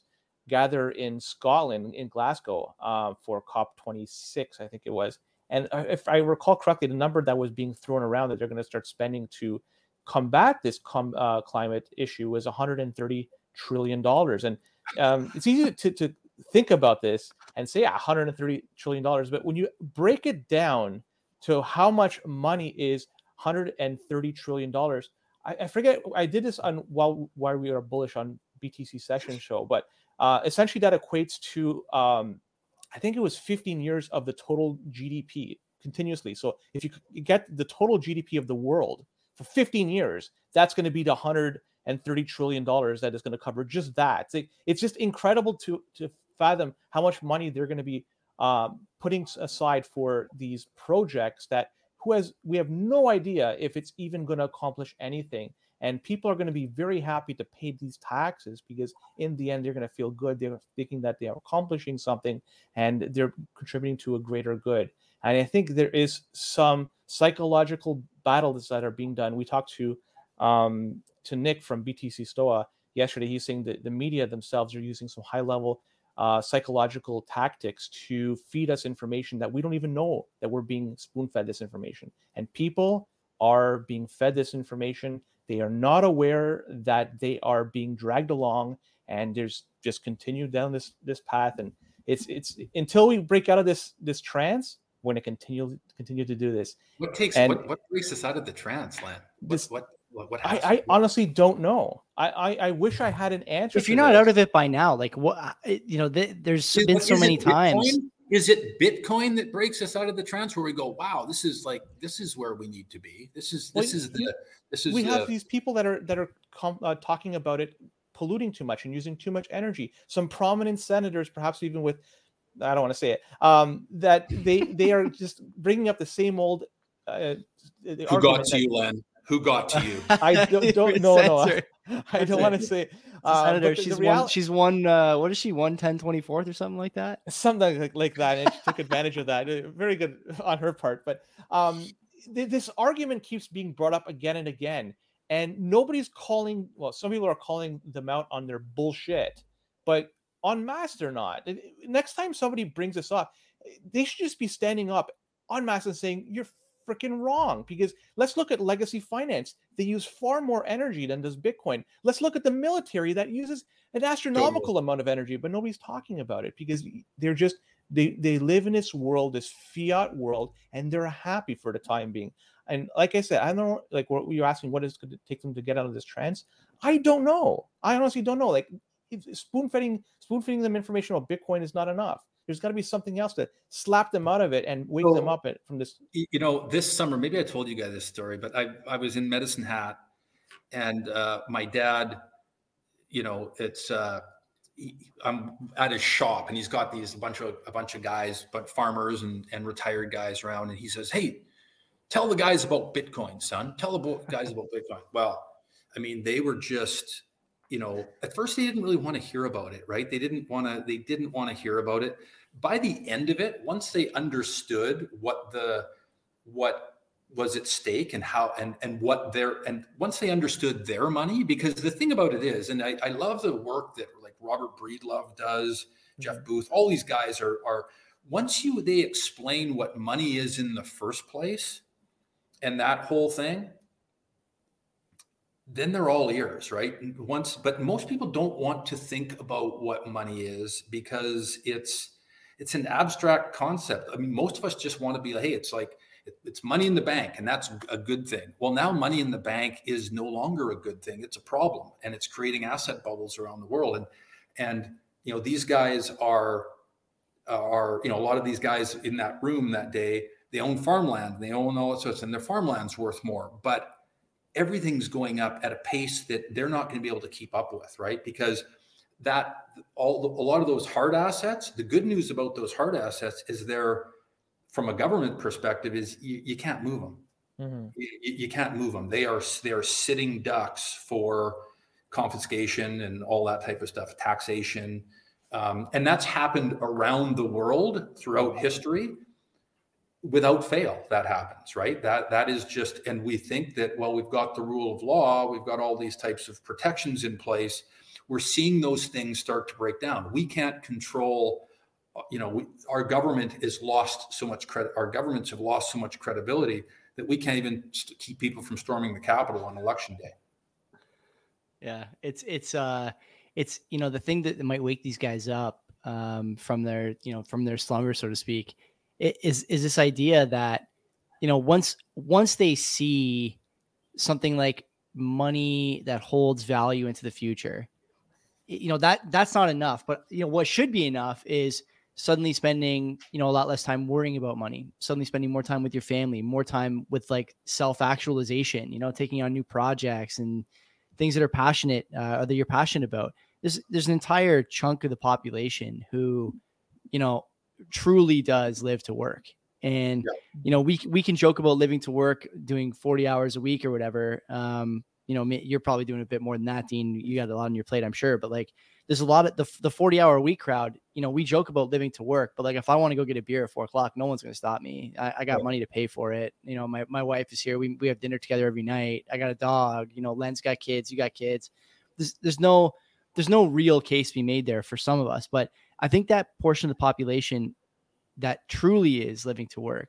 S3: gather in Scotland, in Glasgow, for COP26, I think it was. And if I recall correctly, the number that was being thrown around that they're going to start spending to combat this climate issue was $130 trillion. And it's easy to think about this and say $130 trillion, but when you break it down to how much money is $130 trillion, I forget, I did this on while we were bullish on BTC Session Show, but essentially that equates to I think it was 15 years of the total GDP continuously. So if you get the total GDP of the world for 15 years, that's going to be the $130 trillion that is going to cover just that. It's just incredible to fathom how much money they're going to be putting aside for these projects that we have no idea if it's even going to accomplish anything. And people are going to be very happy to pay these taxes because in the end, they're going to feel good. They're thinking that they are accomplishing something and they're contributing to a greater good. And I think there is some psychological battles that are being done. We talked to Nick from BTC Stoa yesterday. He's saying that the media themselves are using some high-level psychological tactics to feed us information that we don't even know that we're being spoon-fed this information. And people are being fed this information. They are not aware that they are being dragged along, and there's just continue down this path. And it's until we break out of this trance, we're going to continue to do this.
S2: What breaks us out of the trance, Len? What
S3: I honestly don't know. I wish I had an answer.
S1: If you're not out of it by now, like what, there's been so many times.
S2: Is it Bitcoin that breaks us out of the trance where we go, wow, this is where we need to be. We
S3: have these people that are talking about it polluting too much and using too much energy. Some prominent senators, perhaps even with, I don't want to say it, that they are just bringing up the same old.
S2: Who got to you, Len? Who got to you?
S3: I don't know. I don't want to say.
S1: Senator, she's won. What is she? 110/24th or something like that.
S3: Something like that, and she took advantage of that. Very good on her part. But this argument keeps being brought up again and again, and nobody's calling. Well, some people are calling them out on their bullshit, but en masse they're not. Next time somebody brings this up, they should just be standing up en masse and saying you're freaking wrong, because let's look at legacy finance. They use far more energy than does Bitcoin. Let's look at the military that uses an astronomical amount of energy, but nobody's talking about it because they're just they live in this world, this fiat world, and they're happy for the time being. And like I said, I don't know, like what you're asking, what is going to take them to get out of this trance? I don't know. I honestly don't know. Like spoon feeding them information about Bitcoin is not enough. There's got to be something else to slap them out of it and wake them up from this.
S2: This summer, maybe I told you guys this story, but I was in Medicine Hat, and my dad, I'm at his shop, and he's got a bunch of guys, but farmers and retired guys around, and he says, "Hey, tell the guys about Bitcoin, son. Tell the guys about Bitcoin." Well, I mean, they were just. At first they didn't really want to hear about it, right? They didn't want to hear about it. By the end of it, once they understood what was at stake and how, and once they understood their money, because the thing about it is, and I love the work that like Robert Breedlove does, Jeff Booth, all these guys are once they explain what money is in the first place and that whole thing, then they're all ears, right? But most people don't want to think about what money is because it's an abstract concept. I mean, most of us just want to be like, hey, it's money in the bank, and that's a good thing. Well, now money in the bank is no longer a good thing. It's a problem, and it's creating asset bubbles around the world. And these guys are a lot of these guys in that room that day, they own farmland, they own all sorts, and their farmland's worth more, but everything's going up at a pace that they're not going to be able to keep up with, right? Because a lot of those hard assets, the good news about those hard assets is from a government perspective, is you can't move them. Mm-hmm. You can't move them. They are sitting ducks for confiscation and all that type of stuff, taxation. And that's happened around the world throughout history. Without fail, that happens, right? That is just, and we think that, well, we've got the rule of law, we've got all these types of protections in place. we're seeing those things start to break down. We can't control, our government has lost so much credit. Our governments have lost so much credibility that we can't even keep people from storming the Capitol on election day.
S1: Yeah, it's the thing that might wake these guys up from their slumber, so to speak, is this idea that once they see something like money that holds value into the future, that's not enough. But what should be enough is suddenly spending a lot less time worrying about money, suddenly spending more time with your family, more time with like self-actualization, taking on new projects and things that are passionate or that you're passionate about. There's an entire chunk of the population who truly does live to work. And we can joke about living to work, doing 40 hours a week or whatever. You're probably doing a bit more than that, Dean. You got a lot on your plate, I'm sure. But like, there's a lot of the 40-hour week crowd. We joke about living to work, but like, if I want to go get a beer at 4:00, no one's going to stop me. I got money to pay for it. My wife is here. We have dinner together every night. I got a dog. Len's got kids. You got kids. There's no real case to be made there for some of us. But I think that portion of the population that truly is living to work,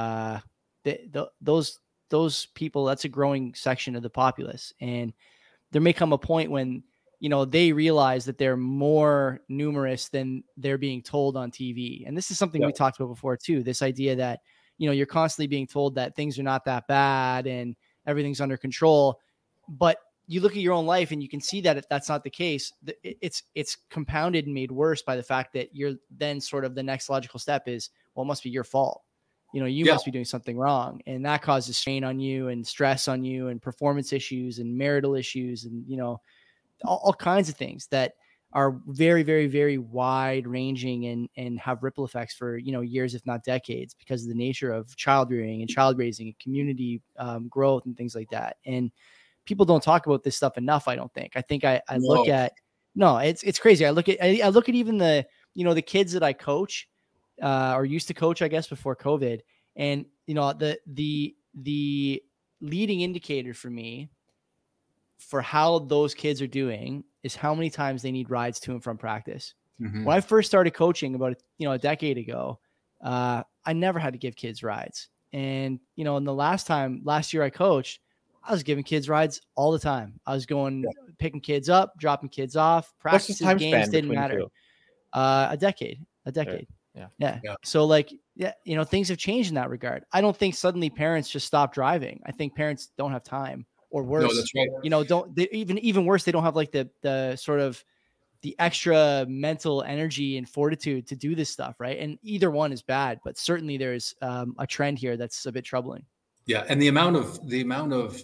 S1: those people, that's a growing section of the populace. And there may come a point when, they realize that they're more numerous than they're being told on TV. And this is something we talked about before too, this idea that, you're constantly being told that things are not that bad and everything's under control. But you look at your own life and you can see that that's not the case. It's compounded and made worse by the fact that you're then sort of the next logical step is, well, it must be your fault. You must be doing something wrong. And that causes strain on you and stress on you and performance issues and marital issues and, all kinds of things that are very, very, very wide ranging and have ripple effects for, years, if not decades, because of the nature of child rearing and child raising and community growth and things like that. And people don't talk about this stuff enough. I don't think. I think I look at, it's crazy. I look at even the, the kids that I coach or used to coach, I guess, before COVID. And, the leading indicator for me for how those kids are doing is how many times they need rides to and from practice. Mm-hmm. When I first started coaching about, a decade ago, I never had to give kids rides. And, in the last year I coached, I was giving kids rides all the time. I was going, picking kids up, dropping kids off, practices, games, didn't matter. A decade. Yeah. So like, things have changed in that regard. I don't think suddenly parents just stop driving. I think parents don't have time, or worse, no, that's right. Even worse, they don't have like the sort of the extra mental energy and fortitude to do this stuff. Right. And either one is bad, but certainly there's a trend here that's a bit troubling.
S2: Yeah. And the amount of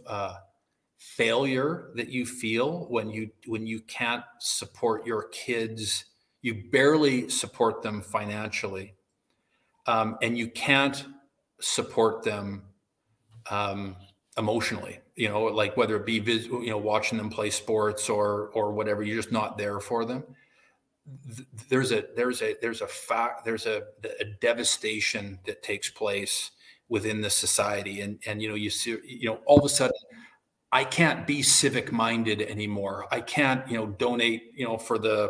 S2: failure that you feel when you can't support your kids, you barely support them financially, and you can't support them emotionally, like whether it be watching them play sports or whatever, you're just not there for them. There's a devastation that takes place within the society, and you see, all of a sudden, I can't be civic minded anymore. I can't, donate, for the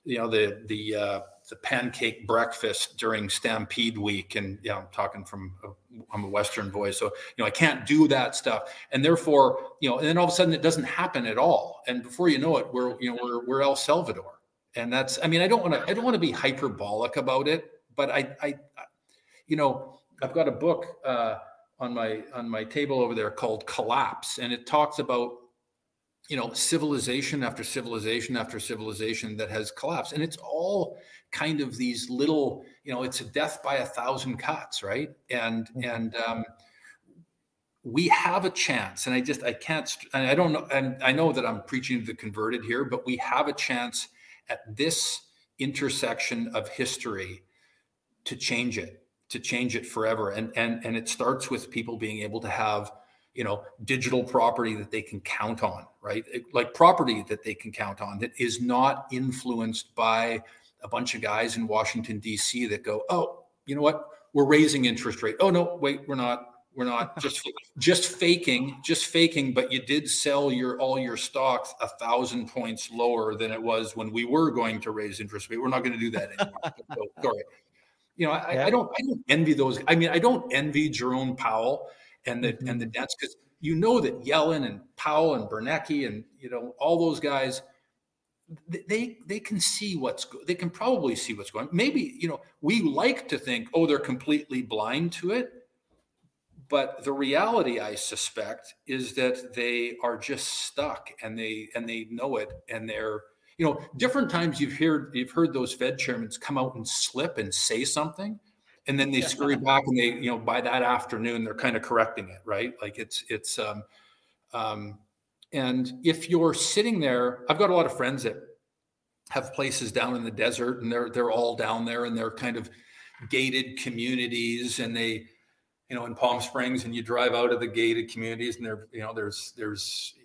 S2: pancake breakfast during Stampede Week. And I'm talking I'm a Western boy. So, I can't do that stuff. And therefore, and then all of a sudden it doesn't happen at all. And before you know it, we're El Salvador. And that's, I don't want to be hyperbolic about it, but I've got a book on my table over there called Collapse. And it talks about, civilization after civilization after civilization that has collapsed. And it's all kind of these little, it's a death by 1,000 cuts, right? And we have a chance. And I don't know, and I know that I'm preaching to the converted here, but we have a chance at this intersection of history to change it forever. And it starts with people being able to have, digital property that they can count on, right? Like property that they can count on that is not influenced by a bunch of guys in Washington, D.C. that go, oh, you know what? We're raising interest rate. Oh, no, wait, we're not. We're not just faking, but you did sell all your stocks 1,000 points lower than it was when we were going to raise interest rate. We're not going to do that anymore. So, sorry. You know, I don't envy those. I mean, I don't envy Jerome Powell and the debts, because you know that Yellen and Powell and Bernanke and, you know, all those guys, they can see they can probably see what's going on. Maybe, you know, we like to think, oh, they're completely blind to it. But the reality, I suspect, is that they are just stuck, and they know it, and they're, you know, different times you've heard those Fed chairmen come out and slip and say something, and then they scurry back, and they, you know, by that afternoon they're kind of correcting it, right? Like and if you're sitting there, I've got a lot of friends that have places down in the desert, and they're all down there, and they're kind of gated communities, and they, you know, in Palm Springs, and you drive out of the gated communities, and there, you know, there's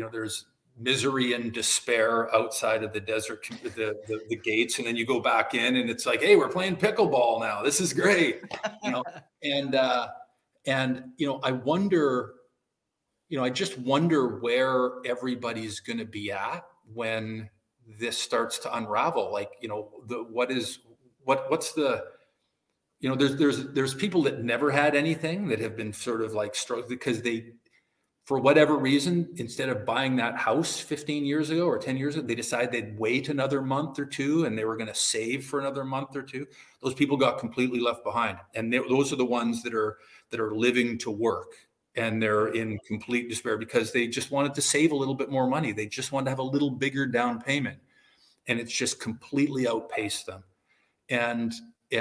S2: misery and despair outside of the desert, the gates, and then you go back in, and it's like, hey, we're playing pickleball now. This is great, you know. And you know, I wonder, you know, I just wonder where everybody's going to be at when this starts to unravel. Like, you know, what's the, you know, there's people that never had anything that have been sort of like struggling because they, for whatever reason, instead of buying that house 15 years ago or 10 years ago, they decided they'd wait another month or two, and they were going to save for another month or two. Those people got completely left behind. And those are the ones that are living to work, and they're in complete despair because they just wanted to save a little bit more money. They just wanted to have a little bigger down payment, and it's just completely outpaced them. And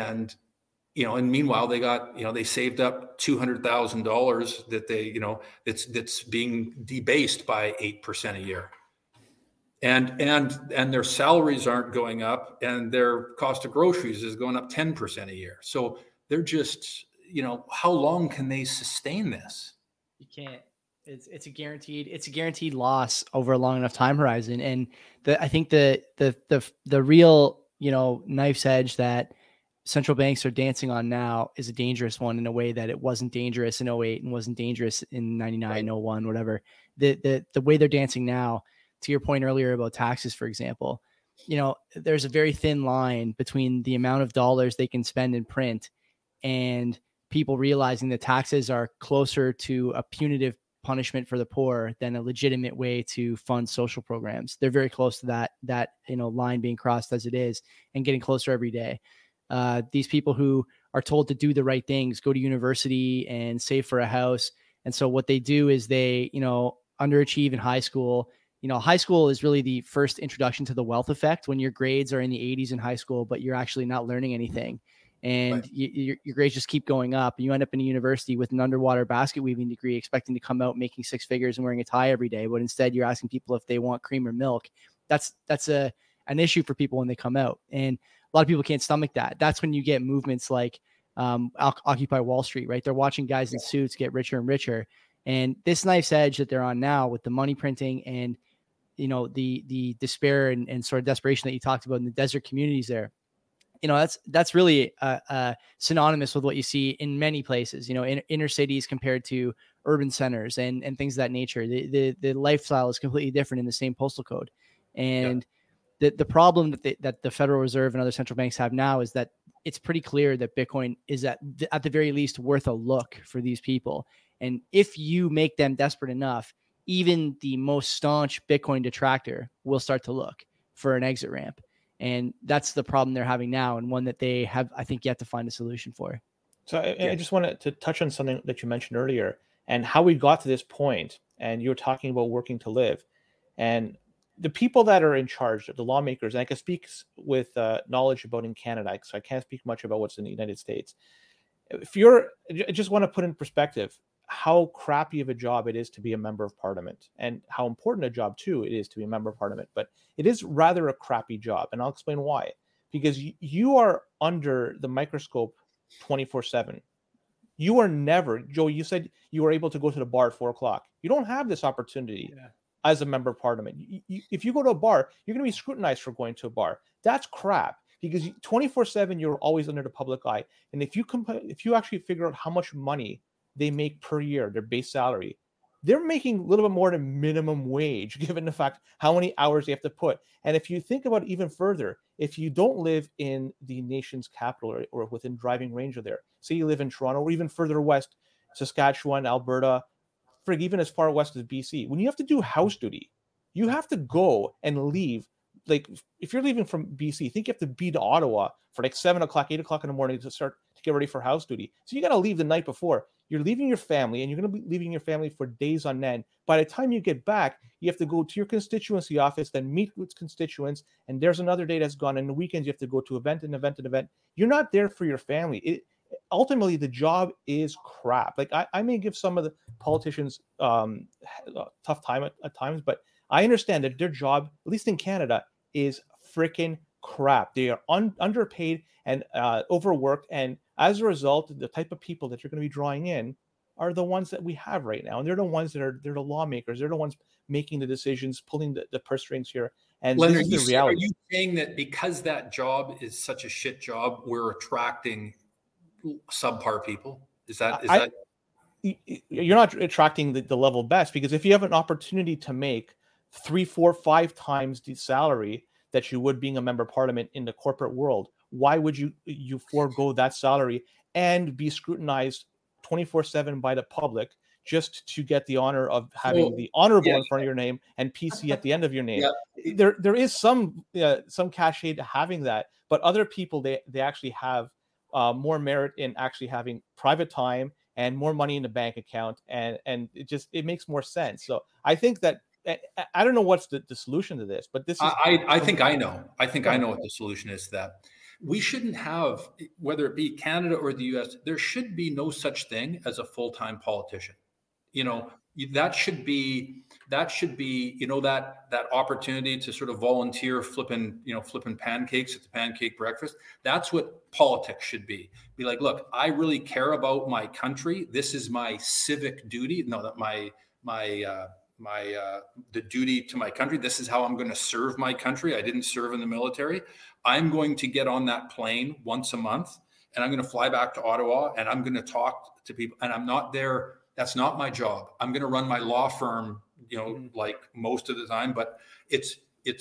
S2: you know, and meanwhile, they got, you know, they saved up $200,000 that they, you know, that's being debased by 8% a year, and their salaries aren't going up, and their cost of groceries is going up 10% a year. So they're just, you know, how long can they sustain this?
S1: You can't. It's a guaranteed loss over a long enough time horizon. And I think the real, you know, knife's edge that central banks are dancing on now is a dangerous one, in a way that it wasn't dangerous in 2008 and wasn't dangerous in 99, 01, whatever. The way they're dancing now, to your point earlier about taxes, for example, you know, there's a very thin line between the amount of dollars they can spend in print and people realizing that taxes are closer to a punitive punishment for the poor than a legitimate way to fund social programs. They're very close to that, you know, line being crossed as it is, and getting closer every day. These people who are told to do the right things, go to university and save for a house. And so what they do is they, you know, underachieve in high school. You know, high school is really the first introduction to the wealth effect, when your grades are in the 80s in high school, but you're actually not learning anything. And your grades just keep going up. And you end up in a university with an underwater basket weaving degree, expecting to come out making six figures and wearing a tie every day. But instead you're asking people if they want cream or milk. That's an issue for people when they come out. And a lot of people can't stomach that. That's when you get movements like Occupy Wall Street, right? They're watching guys in suits get richer and richer. And this knife's edge that they're on now with the money printing and, you know, the despair and sort of desperation that you talked about in the desert communities there, you know, that's really synonymous with what you see in many places, you know, in inner cities compared to urban centers and things of that nature. The lifestyle is completely different in the same postal code. And the problem that the Federal Reserve and other central banks have now is that it's pretty clear that Bitcoin is at the very least worth a look for these people. And if you make them desperate enough, even the most staunch Bitcoin detractor will start to look for an exit ramp. And that's the problem they're having now, and one that they have, I think, yet to find a solution for.
S3: So I just wanted to touch on something that you mentioned earlier and how we got to this point. And you were talking about working to live. And the people that are in charge, the lawmakers, and I can speak with knowledge about in Canada, so I can't speak much about what's in the United States. I just want to put in perspective how crappy of a job it is to be a member of parliament, and how important a job too it is to be a member of parliament. But it is rather a crappy job, and I'll explain why. Because you are under the microscope 24/7. You are never, Joe, you said you were able to go to the bar at 4:00. You don't have this opportunity as a member of parliament. If you go to a bar, you're going to be scrutinized for going to a bar. That's crap, because 24/7 you're always under the public eye. And if you actually figure out how much money they make per year, their base salary, they're making a little bit more than minimum wage, given the fact how many hours they have to put. And if you think about it even further, if you don't live in the nation's capital or within driving range of there, say you live in Toronto or even further west, Saskatchewan, Alberta, even as far west as BC, when you have to do house duty, you have to go and leave. Like if you're leaving from BC, I think you have to be to Ottawa for like 7 o'clock, 8 o'clock in the morning to start to get ready for house duty. So you got to leave the night before. You're leaving your family, and you're going to be leaving your family for days on end. By the time you get back, you have to go to your constituency office, then meet with constituents, and there's another day that's gone. And the weekends, you have to go to event and event and event. You're not there for your family. Ultimately, the job is crap. Like I may give some of the politicians a tough time at times, but I understand that their job, at least in Canada, is freaking crap. They are underpaid and overworked, and as a result, the type of people that you're going to be drawing in are the ones that we have right now, and they're the ones they're the lawmakers. They're the ones making the decisions, pulling the purse strings here. And
S2: Leonard,
S3: this is the reality.
S2: Are you saying that because that job is such a shit job, we're attracting subpar people? Is that
S3: you're not attracting the level best, because if you have an opportunity to make 3, 4, 5 times the salary that you would being a member of parliament in the corporate world, why would you forego that salary and be scrutinized 24/7 by the public just to get the honor of having the honorable in front of your name and PC at the end of your name? Yeah. There is some cachet to having that, but other people they actually have more merit in actually having private time and more money in the bank account, and it makes more sense. So I think that I don't know what's the solution to this, but this is
S2: I think I know what the solution is. That we shouldn't have, whether it be Canada or the US, there should be no such thing as a full-time politician. You know, that should be, you know, that opportunity to sort of volunteer flipping pancakes at the pancake breakfast. That's what politics should be. Be like, look, I really care about my country. This is my civic duty. No, that the duty to my country. This is how I'm going to serve my country. I didn't serve in the military. I'm going to get on that plane once a month, and I'm going to fly back to Ottawa, and I'm going to talk to people, and I'm not there. That's not my job. I'm going to run my law firm, you know, like most of the time, but it's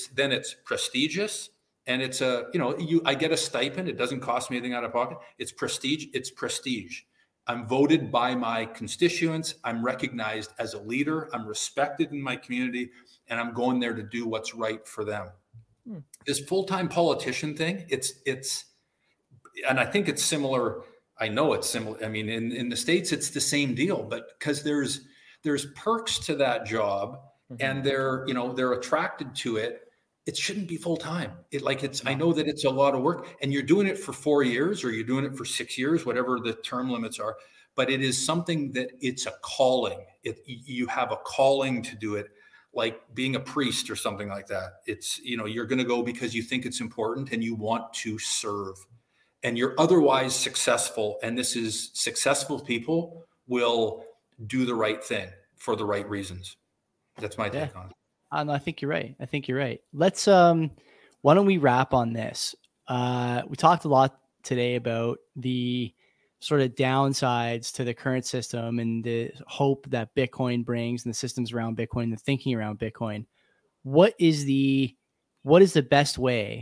S2: prestigious, and it's I get a stipend. It doesn't cost me anything out of pocket. It's prestige. It's prestige. I'm voted by my constituents. I'm recognized as a leader. I'm respected in my community, and I'm going there to do what's right for them. This full-time politician thing, it's, and I think it's similar. I know it's similar. I mean, in the States, it's the same deal, but because there's perks to that job, and they're attracted to it. It shouldn't be full-time. I know that it's a lot of work, and you're doing it for 4 years, or you're doing it for 6 years, whatever the term limits are, but it is something that it's a calling. You have a calling to do it, like being a priest or something like that. It's, you're going to go because you think it's important and you want to serve, and you're otherwise successful. And this is successful people will do the right thing for the right reasons. That's my take on it.
S1: I think you're right. Let's, why don't we wrap on this? We talked a lot today about the sort of downsides to the current system and the hope that Bitcoin brings and the systems around Bitcoin, the thinking around Bitcoin. What is the best way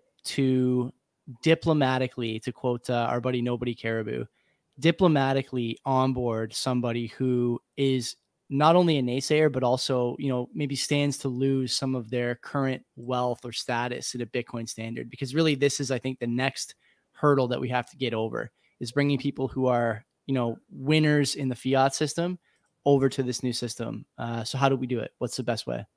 S1: to diplomatically, to quote our buddy Nobody Caribou, diplomatically onboard somebody who is not only a naysayer, but also, maybe stands to lose some of their current wealth or status at a Bitcoin standard? Because really, this is, I think, the next hurdle that we have to get over, is bringing people who are, winners in the fiat system over to this new system. So how do we do it? What's the best way?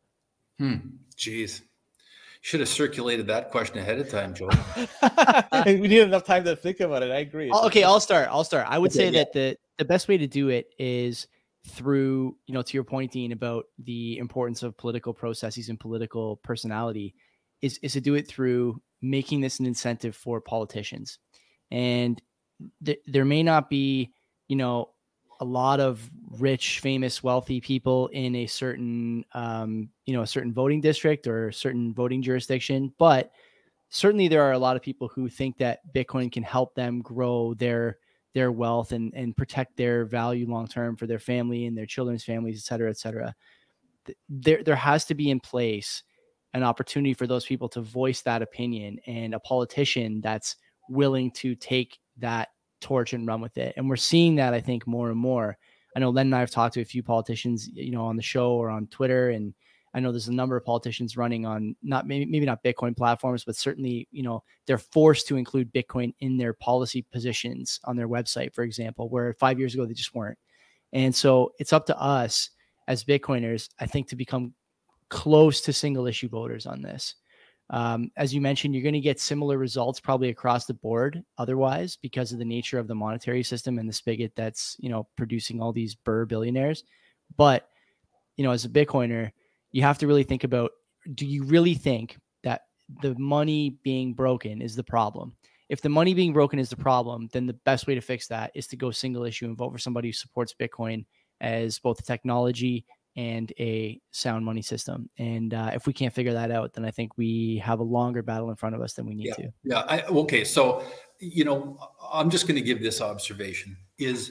S2: Geez. Should have circulated that question ahead of time, Joel.
S3: We need enough time to think about it. I agree.
S1: Okay, I'll start. I would say that the best way to do it is through, to your point, Dean, about the importance of political processes and political personality, is to do it through making this an incentive for politicians. And there may not be, a lot of rich, famous, wealthy people in a certain, a certain voting district or a certain voting jurisdiction, but certainly there are a lot of people who think that Bitcoin can help them grow their their wealth and protect their value long term for their family and their children's families, et cetera, et cetera. There has to be in place an opportunity for those people to voice that opinion, and a politician that's willing to take that torch and run with it. And we're seeing that, I think, more and more. I know Len and I have talked to a few politicians, on the show or on Twitter, and I know there's a number of politicians running on maybe not Bitcoin platforms, but certainly, they're forced to include Bitcoin in their policy positions on their website, for example, where 5 years ago they just weren't. And so it's up to us as Bitcoiners, I think, to become close to single issue voters on this. As you mentioned, you're going to get similar results probably across the board otherwise, because of the nature of the monetary system and the spigot that's, producing all these billionaires. But, as a Bitcoiner, you have to really think about, do you really think that the money being broken is the problem? If the money being broken is the problem, then the best way to fix that is to go single issue and vote for somebody who supports Bitcoin as both a technology and a sound money system. And if we can't figure that out, then I think we have a longer battle in front of us than we need to.
S2: Yeah. Okay. So, I'm just going to give this observation is,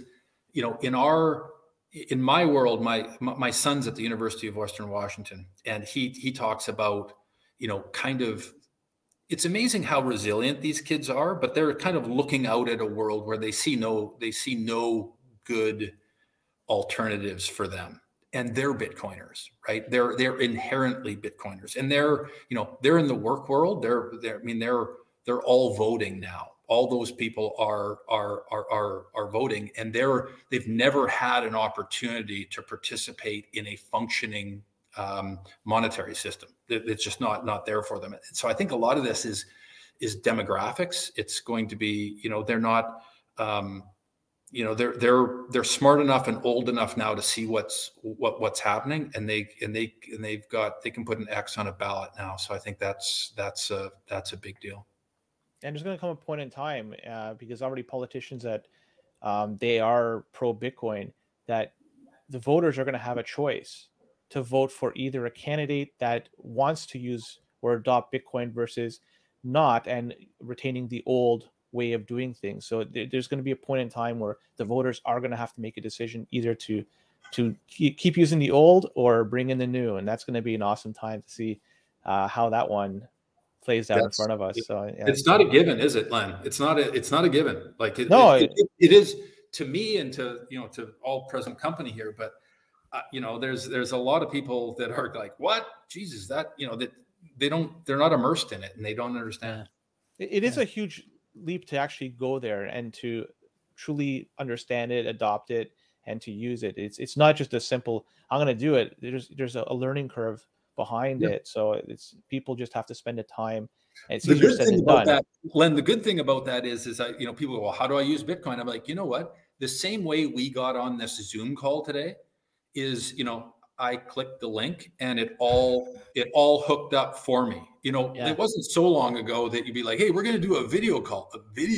S2: in my world, my son's at the University of Western Washington, and he talks about, it's amazing how resilient these kids are, but they're kind of looking out at a world where they see no good alternatives for them. And they're Bitcoiners, right? They're inherently Bitcoiners, and they're in the work world. They're all voting now. All those people are voting, and they've never had an opportunity to participate in a functioning monetary system. It's just not there for them. And so I think a lot of this is demographics. It's going to be, they're not. They're smart enough and old enough now to see what's happening, and they can put an X on a ballot now. So I think that's a big deal.
S3: And there's going to come a point in time because already politicians that they are pro Bitcoin, that the voters are going to have a choice to vote for either a candidate that wants to use or adopt Bitcoin versus not, and retaining the old way of doing things. So there's going to be a point in time where the voters are going to have to make a decision either to keep using the old or bring in the new, and that's going to be an awesome time to see how that one plays out in front of us. So
S2: it's not a given, is it, Len? It's not a given. Like it is to me, and to all present company here. But there's a lot of people that are like, what? Jesus, that that they're not immersed in it, and they don't understand.
S3: It is a huge leap to actually go there and to truly understand it, adopt it, and to use it. It's not just a simple, I'm going to do it. There's a learning curve behind it. So it's, people just have to spend the time. And it's easier said than done.
S2: Len, the good thing about that is people go, well, how do I use Bitcoin? I'm like, you know what? The same way we got on this Zoom call today is, I clicked the link and it all hooked up for me. It wasn't so long ago that you'd be like, hey, we're going to do a video call.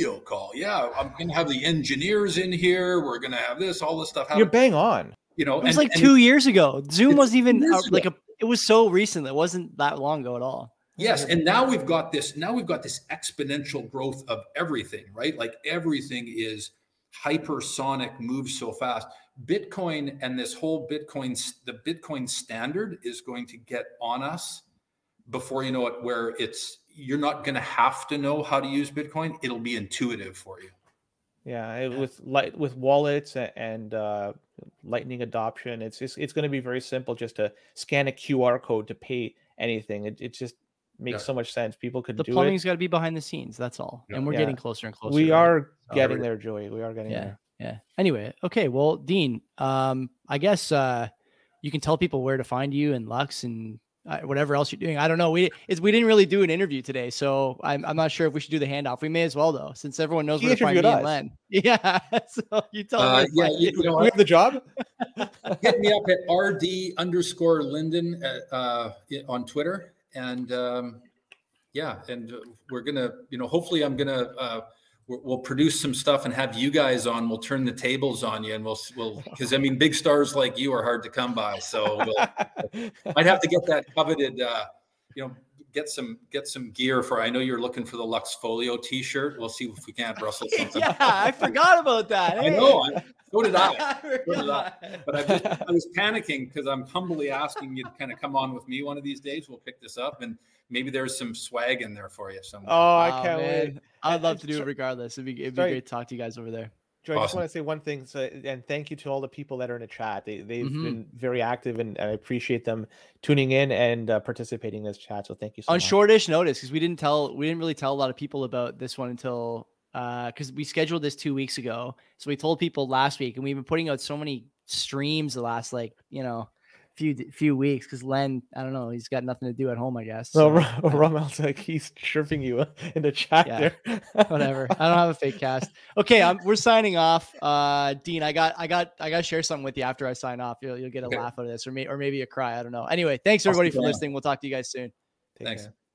S2: Yeah. I'm going to have the engineers in here. We're going to have all this stuff happen.
S3: You're bang on.
S1: It was 2 years ago. Zoom wasn't even it was so recent. It wasn't that long ago at all.
S2: Yes. And now we've got this exponential growth of everything, right? Like everything is hypersonic, moves so fast. Bitcoin and this whole the Bitcoin standard is going to get on us before you know it, where you're not going to have to know how to use Bitcoin. It'll be intuitive for you.
S3: Yeah. With wallets and Lightning adoption, it's going to be very simple just to scan a QR code to pay anything. It just makes so much sense. People could do it.
S1: The plumbing's got to be behind the scenes. That's all. Yeah. And we're getting closer and closer.
S3: We are getting there, Joey. We are getting there.
S1: Yeah. Anyway. Okay. Well, Dean, I guess you can tell people where to find you and Lux and whatever else you're doing. I don't know. We didn't really do an interview today, so I'm not sure if we should do the handoff. We may as well though, since everyone knows where to find me and Len. Yeah. So you tell me.
S3: Yeah. We have the job.
S2: Hit me up at RD_Linden on Twitter. And and we're gonna, hopefully I'm gonna we'll produce some stuff and have you guys on. We'll turn the tables on you, and we'll because big stars like you are hard to come by. So I'd have to get that coveted. get some gear for. I know you're looking for the Luxfolio T-shirt. We'll see if we can't rustle something.
S1: Yeah, I forgot about that.
S2: I know. So did I. But I was panicking because I'm humbly asking you to kind of come on with me one of these days. We'll pick this up, and maybe there's some swag in there for you somewhere.
S3: Oh, I can't wait.
S1: I'd love to do it regardless. It'd be great to talk to you guys over there.
S3: Joe, I just want to say one thing, and thank you to all the people that are in the chat. They've been very active, and I appreciate them tuning in and participating in this chat. So thank you so much.
S1: On shortish notice, because we didn't really tell a lot of people about this one until because we scheduled this 2 weeks ago. So we told people last week, and we've been putting out so many streams the last few weeks because Len, I don't know, he's got nothing to do at home, I guess.
S3: So, Romel's like he's chirping you in the chat there.
S1: Whatever. I don't have a fake cast. Okay, we're signing off. Dean, I got to share something with you after I sign off. You'll get a laugh out of this, or maybe a cry. I don't know. Anyway, thanks everybody for listening. We'll talk to you guys soon.
S2: Thanks.